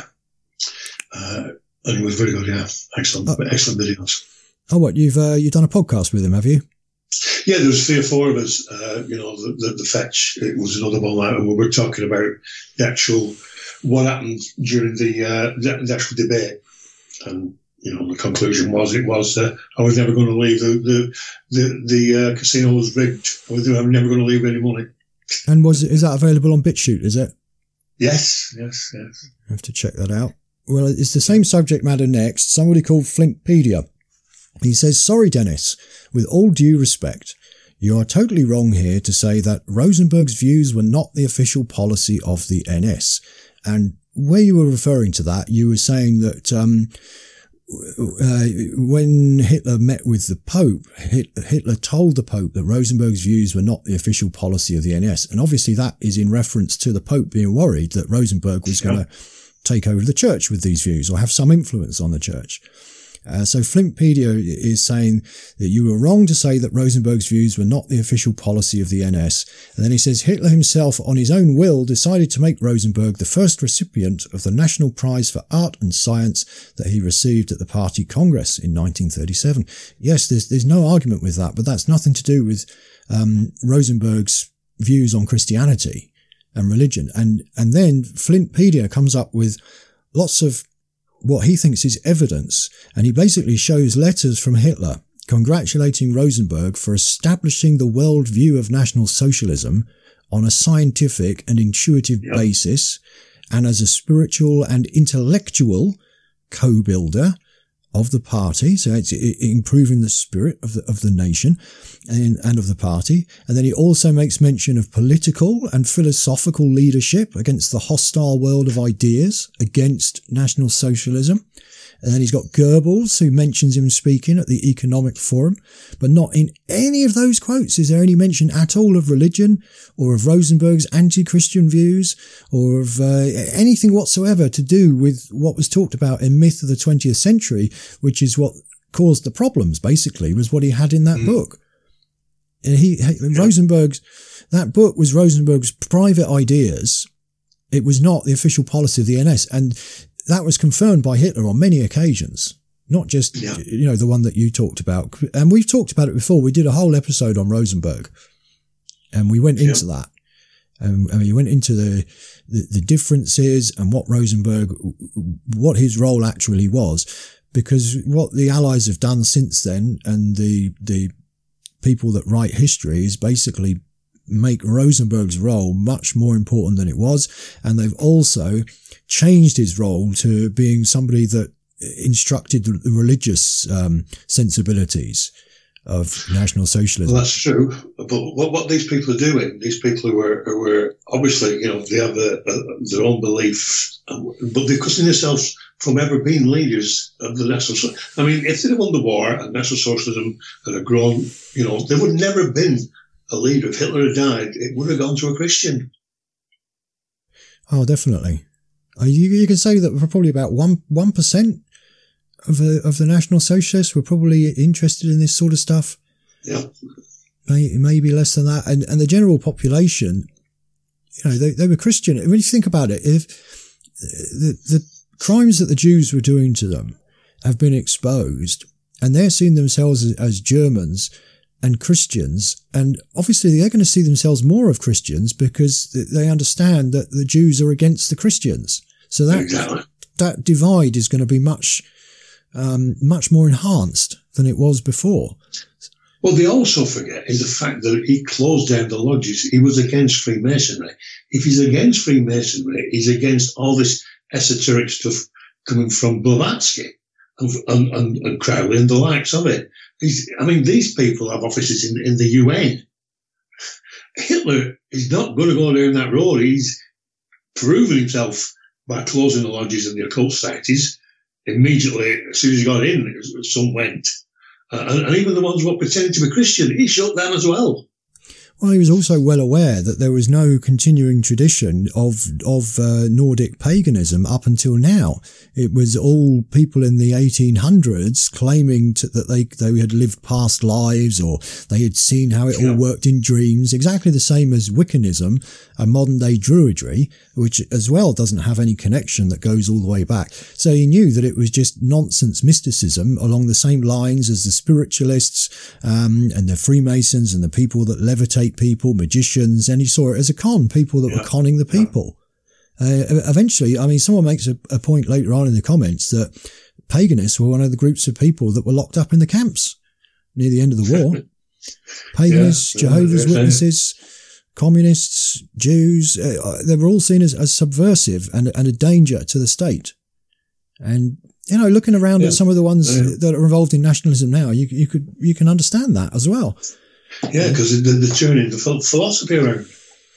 uh, and it was very good, yeah. Excellent, oh. excellent videos. Oh, what, you've, uh, you've done a podcast with him, have you? Yeah, there was three or four of us, uh, you know, the, the, the Fetch, it was another one like, and we were talking about the actual, what happened during the, uh, the, the actual debate. And, you know, the conclusion was, it was, uh, I was never going to leave, the, the, the, the uh, casino was rigged. I was I'm never going to leave any money. And was is that available on BitChute, is it? Yes, yes, yes. I have to check that out. Well, it's the same subject matter next. Somebody called Flintpedia. He says, sorry, Dennis, with all due respect, you are totally wrong here to say that Rosenberg's views were not the official policy of the N S. And where you were referring to that, you were saying that um, uh, when Hitler met with the Pope, Hitler told the Pope that Rosenberg's views were not the official policy of the N S. And obviously that is in reference to the Pope being worried that Rosenberg was going to take over the church with these views or have some influence on the church. Uh, so Flintpedia is saying that you were wrong to say that Rosenberg's views were not the official policy of the N S. And then he says Hitler himself, on his own will, decided to make Rosenberg the first recipient of the National Prize for Art and Science that he received at the Party Congress in nineteen thirty-seven. Yes, there's there's no argument with that, but that's nothing to do with um, Rosenberg's views on Christianity and religion. And and then Flintpedia comes up with lots of what he thinks is evidence, and he basically shows letters from Hitler congratulating Rosenberg for establishing the world view of National Socialism on a scientific and intuitive yep. basis, and as a spiritual and intellectual co-builder of the party. So it's improving the spirit of the, of the nation and, and of the party. And then he also makes mention of political and philosophical leadership against the hostile world of ideas against National Socialism. And then he's got Goebbels, who mentions him speaking at the Economic Forum. But not in any of those quotes is there any mention at all of religion or of Rosenberg's anti-Christian views or of uh, anything whatsoever to do with what was talked about in Myth of the twentieth century, which is what caused the problems, basically, was what he had in that mm. book. He, he Rosenberg's, that book was Rosenberg's private ideas. It was not the official policy of the N S. And that was confirmed by Hitler on many occasions, not just, yeah. you know, the one that you talked about. And we've talked about it before. We did a whole episode on Rosenberg and we went yeah. into that. And, and we went into the, the, the differences and what Rosenberg, what his role actually was, because what the Allies have done since then and the, the, people that write history is basically make Rosenberg's role much more important than it was. And they've also changed his role to being somebody that instructed the religious um, sensibilities of National Socialism. Well, that's true. But what, what these people are doing, these people who are, who are obviously, you know, they have a, a, their own beliefs, but they're cutting themselves from ever being leaders of the National Socialism. I mean, if they'd have won the war and National Socialism had grown, you know, there would never have been a leader. If Hitler had died, it would have gone to a Christian. Oh, definitely. Uh, you, you can say that probably about one, one percent of the, of the National Socialists were probably interested in this sort of stuff. Yeah. Maybe, maybe less than that. And, and the general population, you know, they, they were Christian. When you think about it, if the, the crimes that the Jews were doing to them have been exposed and they're seeing themselves as, as Germans and Christians, and obviously they're going to see themselves more of Christians because they understand that the Jews are against the Christians. So that, exactly. that divide is going to be much, um, much more enhanced than it was before. What they also forget is the fact that he closed down the lodges. He was against Freemasonry. If he's against Freemasonry, he's against all this esoteric stuff coming from Blavatsky and, and, and, and Crowley and the likes of it. He's, I mean, these people have offices in, in the U N. Hitler is not going to go down that road. He's proven himself by closing the lodges and the occult societies. Immediately, as soon as he got in, some went. Uh, and, and even the ones who were pretending to be Christian, he shut down as well. Well, he was also well aware that there was no continuing tradition of of uh, Nordic paganism up until now. It was all people in the eighteen hundreds claiming to, that they they had lived past lives or they had seen how it yeah. all worked in dreams, exactly the same as Wiccanism and modern-day Druidry, which as well doesn't have any connection that goes all the way back. So he knew that it was just nonsense mysticism along the same lines as the spiritualists um, and the Freemasons and the people that levitate people, magicians, and he saw it as a con, people that yeah. were conning the people. Uh, eventually, I mean, someone makes a, a point later on in the comments that paganists were one of the groups of people that were locked up in the camps near the end of the war. Paganists, yeah, Jehovah's Witnesses, communists, Jews, uh, they were all seen as, as subversive and, and a danger to the state. And, you know, looking around yeah. at some of the ones yeah. that are involved in nationalism now, you, you could, you can understand that as well. Yeah, because they're, they're turning the philosophy around.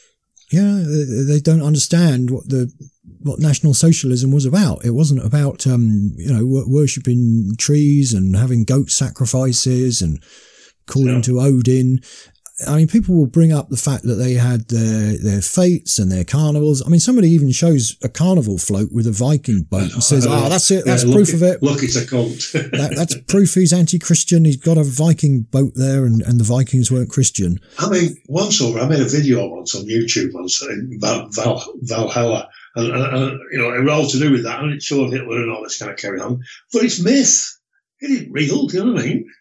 Yeah, they don't understand what the what National Socialism was about. It wasn't about um, you know worshipping trees and having goat sacrifices and calling no. to Odin. I mean, people will bring up the fact that they had their, their fetes and their carnivals. I mean, somebody even shows a carnival float with a Viking boat and says, oh, that's it, that's yeah, proof it, of it. Look, it's a cult. that, that's proof he's anti-Christian. He's got a Viking boat there and, and the Vikings weren't Christian. I mean, once over, I made a video once on YouTube once about Val, Valhalla. And, and, and, you know, it was all to do with that. And it showed Hitler and all this kind of carry on. But it's myth. It isn't real, do you know what I mean?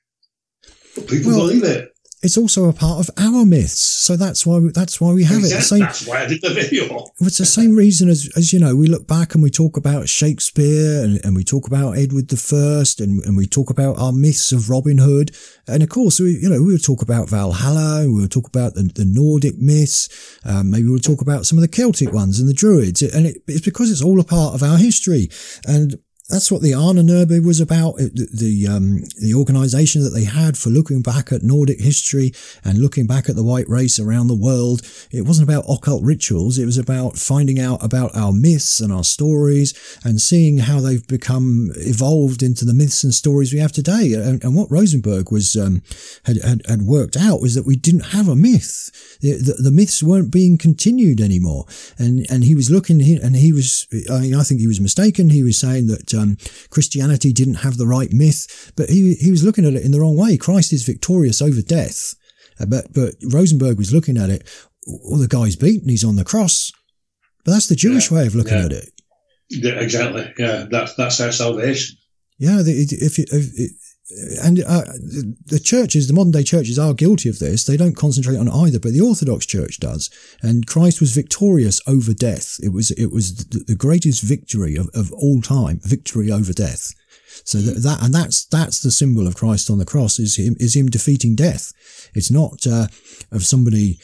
But people well, believe it. It's also a part of our myths, so that's why we, that's why we have exactly. it. The same, that's why I did the video. It's the same reason as, as you know, we look back and we talk about Shakespeare and, and we talk about Edward the First and, and we talk about our myths of Robin Hood. And of course, we, you know, we will talk about Valhalla, we will talk about the, the Nordic myths, um, maybe we'll talk about some of the Celtic ones and the Druids. And it, it's because it's all a part of our history. And That's what the Ahnenerbe was about. The the, um, the organisation that they had for looking back at Nordic history and looking back at the white race around the world. It wasn't about occult rituals. It was about finding out about our myths and our stories and seeing how they've become evolved into the myths and stories we have today. And, and what Rosenberg was um, had, had had worked out was that we didn't have a myth. The, the, the myths weren't being continued anymore. And and he was looking and he was. I mean, I think he was mistaken. He was saying that. Um, Christianity didn't have the right myth, but he he was looking at it in the wrong way. Christ is victorious over death, uh, but but Rosenberg was looking at it. Well, the guy's beaten; he's on the cross. But that's the Jewish yeah, way of looking yeah. at it. Yeah, exactly. Yeah, that's that's our salvation. Yeah, the, if, if, if and uh, the churches, the modern day churches, are guilty of this. They don't concentrate on either, but the Orthodox Church does. And Christ was victorious over death. It was it was the greatest victory of, of all time, victory over death. So that, that and that's that's the symbol of Christ on the cross is him is him defeating death. It's not uh, of somebody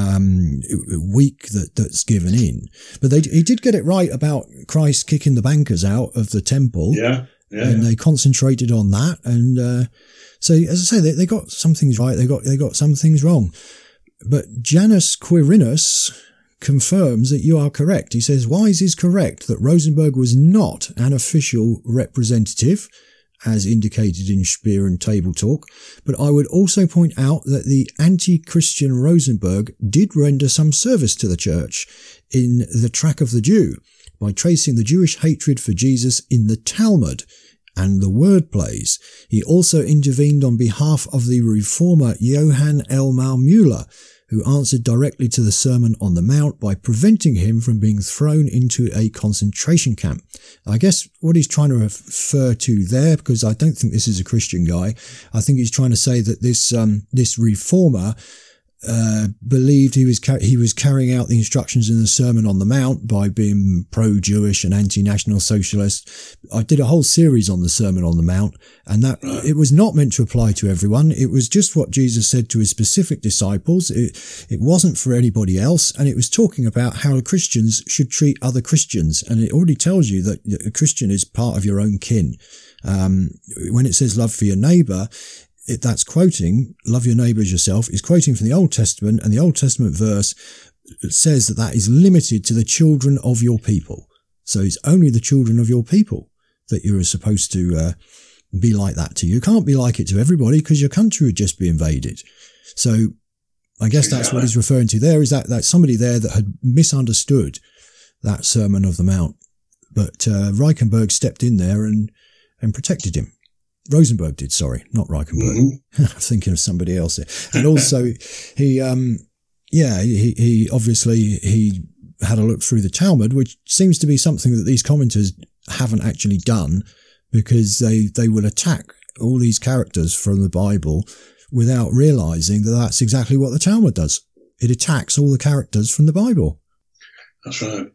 um, weak that that's given in. But they he did get it right about Christ kicking the bankers out of the temple. Yeah. Yeah, and yeah. they concentrated on that, and uh, so as I say, they, they got some things right. They got they got some things wrong. But Janus Quirinus confirms that you are correct. He says Wise is correct that Rosenberg was not an official representative, as indicated in Speer and Table Talk. But I would also point out that the anti-Christian Rosenberg did render some service to the church in The Track of the Jew, by tracing the Jewish hatred for Jesus in the Talmud and the word plays. He also intervened on behalf of the reformer Johann Elmar Müller, who answered directly to the Sermon on the Mount by preventing him from being thrown into a concentration camp. I guess what he's trying to refer to there, because I don't think this is a Christian guy, I think he's trying to say that this um, this reformer Uh, believed he was ca- he was carrying out the instructions in the Sermon on the Mount by being pro-Jewish and anti-national socialist. I did a whole series on the Sermon on the Mount, and that it was not meant to apply to everyone. It was just what Jesus said to his specific disciples. It, it wasn't for anybody else, and it was talking about how Christians should treat other Christians. And it already tells you that a Christian is part of your own kin. Um, when it says love for your neighbour, It, that's quoting, love your neighbour as yourself, is quoting from the Old Testament, and the Old Testament verse says that that is limited to the children of your people. So it's only the children of your people that you're supposed to uh, be like that to. You can't be like it to everybody because your country would just be invaded. So I guess that's what he's referring to there, is that, that somebody there that had misunderstood that Sermon of the Mount. But uh, Reichenberg stepped in there and, and protected him. Rosenberg did, sorry, not Reichenberg. Mm-hmm. I'm thinking of somebody else there. And also, he, um, yeah, he, he obviously, he had a look through the Talmud, which seems to be something that these commenters haven't actually done, because they, they will attack all these characters from the Bible without realizing that that's exactly what the Talmud does. It attacks all the characters from the Bible. That's right.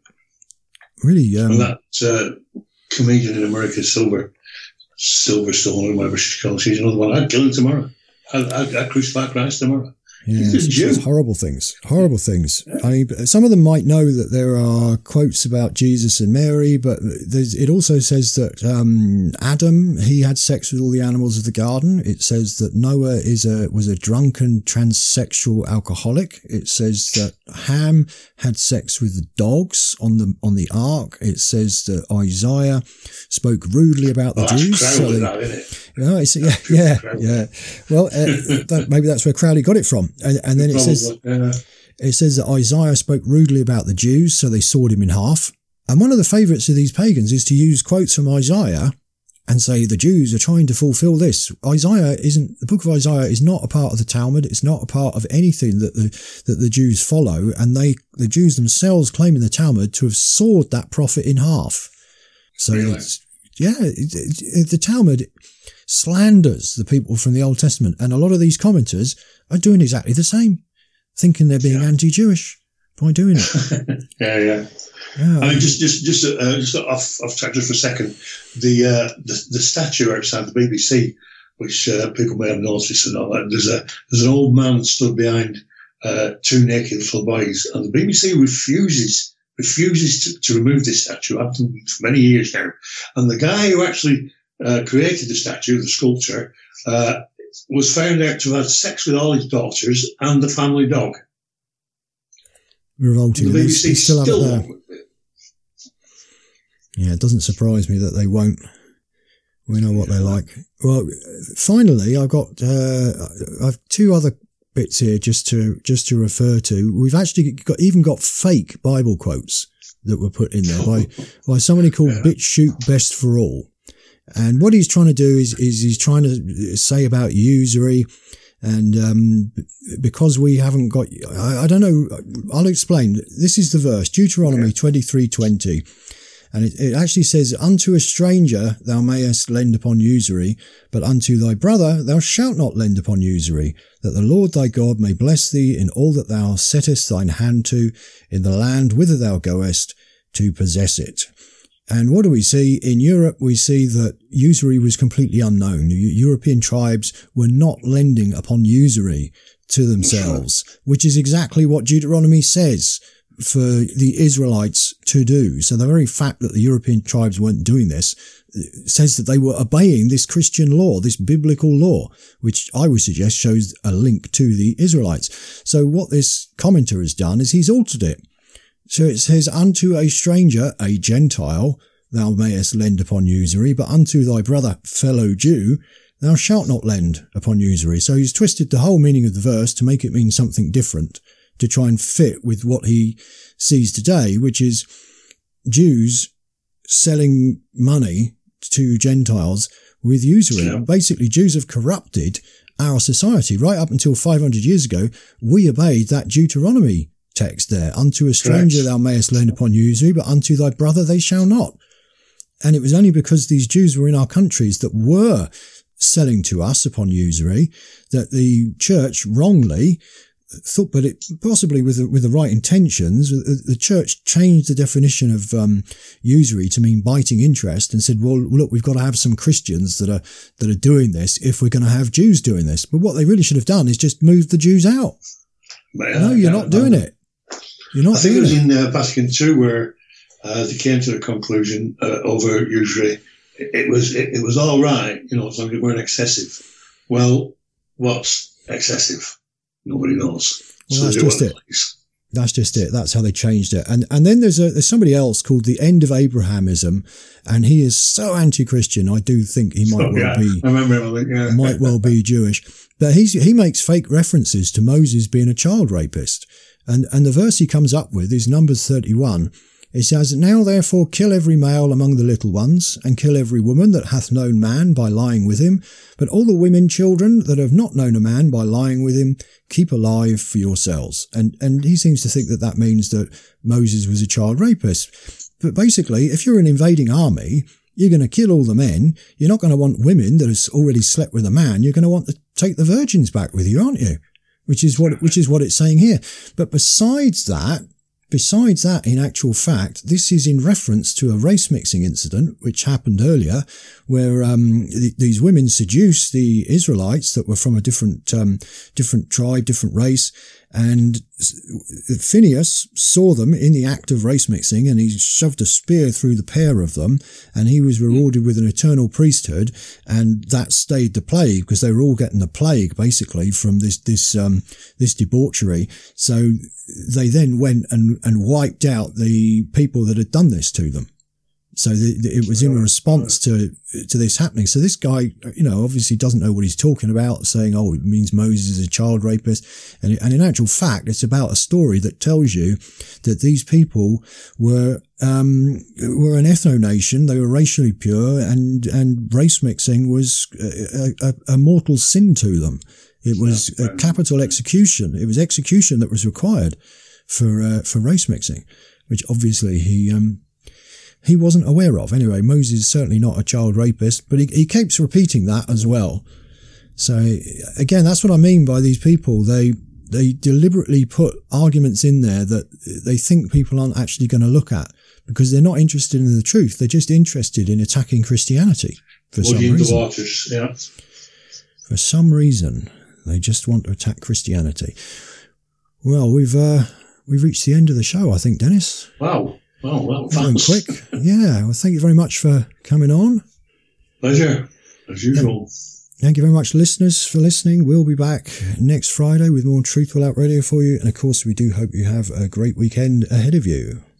Really, um, and that uh, comedian in America, Silver, Silverstone, or whatever she's called, she's another one. I'd kill him tomorrow. I'd, I'd, I'd crucify Christ tomorrow. Yeah, it's, it's horrible things. Horrible things. I mean, some of them might know that there are quotes about Jesus and Mary, but there's, it also says that um, Adam, he had sex with all the animals of the garden. It says that Noah is a was a drunken transsexual alcoholic. It says that Ham had sex with the dogs on the on the ark. It says that Isaiah spoke rudely about the oh, Jews. That's so they, that, isn't it? You know, it's, yeah, yeah, yeah. Well, uh, that, maybe that's where Crowley got it from. And, and then it Probably, says yeah. it says that Isaiah spoke rudely about the Jews, so they sawed him in half. And one of the favourites of these pagans is to use quotes from Isaiah and say the Jews are trying to fulfil this. Isaiah isn't, the book of Isaiah is not a part of the Talmud. It's not a part of anything that the that the Jews follow. And they the Jews themselves claim in the Talmud to have sawed that prophet in half. So really? it's, yeah, it, it, it, the Talmud slanders the people from the Old Testament, and a lot of these commenters are doing exactly the same, thinking they're being yeah. anti-Jewish by doing it. yeah, yeah. Yeah, I mean, just just just uh, just off off track just for a second. The uh, the, the statue outside the B B C, which uh, people may have noticed and all that. There's a there's an old man stood behind uh, two naked little boys, and the B B C refuses refuses to, to remove this statue. I've done it for many years now. And the guy who actually uh, created the statue, the sculptor, uh, was found out to have had sex with all his daughters and the family dog. Revolting. The B B C still, still have it there. Yeah, it doesn't surprise me that they won't. We know what they're like. Well, finally, I've got uh, I've two other bits here just to just to refer to. We've actually got even got fake Bible quotes that were put in there by by somebody called yeah. BitChute Best for All. And what he's trying to do is is he's trying to say about usury, and um, because we haven't got, I, I don't know. I'll explain. This is the verse, Deuteronomy yeah. twenty-three twenty. And it, it actually says, unto a stranger thou mayest lend upon usury, but unto thy brother thou shalt not lend upon usury, that the Lord thy God may bless thee in all that thou settest thine hand to, in the land whither thou goest, to possess it. And what do we see? In Europe, we see that usury was completely unknown. European tribes were not lending upon usury to themselves, which is exactly what Deuteronomy says for the Israelites to do. So the very fact that the European tribes weren't doing this says that they were obeying this Christian law, this biblical law, which I would suggest shows a link to the Israelites. So what this commenter has done is he's altered it. So it says, unto a stranger, a Gentile, thou mayest lend upon usury, but unto thy brother, fellow Jew, thou shalt not lend upon usury. So he's twisted the whole meaning of the verse to make it mean something different, to try and fit with what he sees today, which is Jews selling money to Gentiles with usury. Yeah. Basically, Jews have corrupted our society. Right up until five hundred years ago, we obeyed that Deuteronomy text there. Unto a stranger Correct. Thou mayest lend upon usury, but unto thy brother they shall not. And it was only because these Jews were in our countries that were selling to us upon usury that the church wrongly thought, but it possibly with the, with the right intentions, the church changed the definition of um, usury to mean biting interest and said, well, look, we've got to have some Christians that are that are doing this if we're going to have Jews doing this. But what they really should have done is just move the Jews out. But, uh, no, you're yeah, not doing it. You're not. I think doing it was it. in uh, Vatican two where uh, they came to the conclusion uh, over usury. It, it was it, it was all right, you know, as long as it weren't excessive. Well, what's excessive? Nobody knows. Well, so that's just it. Place. That's just it. That's how they changed it. And and then there's a there's somebody else called the End of Abrahamism, and he is so anti-Christian. I do think he might oh, well yeah. be. I remember him, I think, yeah. might well be Jewish, but he's he makes fake references to Moses being a child rapist, and and the verse he comes up with is Numbers thirty-one. It says, now therefore kill every male among the little ones, and kill every woman that hath known man by lying with him. But all the women children that have not known a man by lying with him, keep alive for yourselves. And and he seems to think that that means that Moses was a child rapist. But basically, if you're an invading army, you're going to kill all the men. You're not going to want women that have already slept with a man. You're going to want to take the virgins back with you, aren't you? Which is what which is what it's saying here. But besides that, Besides that, in actual fact, this is in reference to a race mixing incident which happened earlier, where um, th- these women seduced the Israelites that were from a different um, different tribe, different race, and Phinehas saw them in the act of race mixing, and he shoved a spear through the pair of them, and he was rewarded with an eternal priesthood, and that stayed the plague because they were all getting the plague basically from this this um, this debauchery. So they then went and, and wiped out the people that had done this to them. So the, the, it was in response to to this happening. So this guy, you know, obviously doesn't know what he's talking about, saying, oh, it means Moses is a child rapist. And, and in actual fact, it's about a story that tells you that these people were um, were an ethno nation. They were racially pure, and, and race mixing was a, a, a mortal sin to them. It was a capital execution. It was execution that was required for uh, for race mixing, which obviously he um, he wasn't aware of. Anyway, Moses is certainly not a child rapist, but he, he keeps repeating that as well. So again, that's what I mean by these people. They they deliberately put arguments in there that they think people aren't actually going to look at because they're not interested in the truth. They're just interested in attacking Christianity for some reason. The waters, yeah. For some reason. They just want to attack Christianity. Well, we've uh, we've reached the end of the show, I think, Dennis. Wow. Wow, well, that went quick. Yeah, well, thank you very much for coming on. Pleasure, as usual. Thank you very much, listeners, for listening. We'll be back next Friday with more Truth Will Out Radio for you. And, of course, we do hope you have a great weekend ahead of you.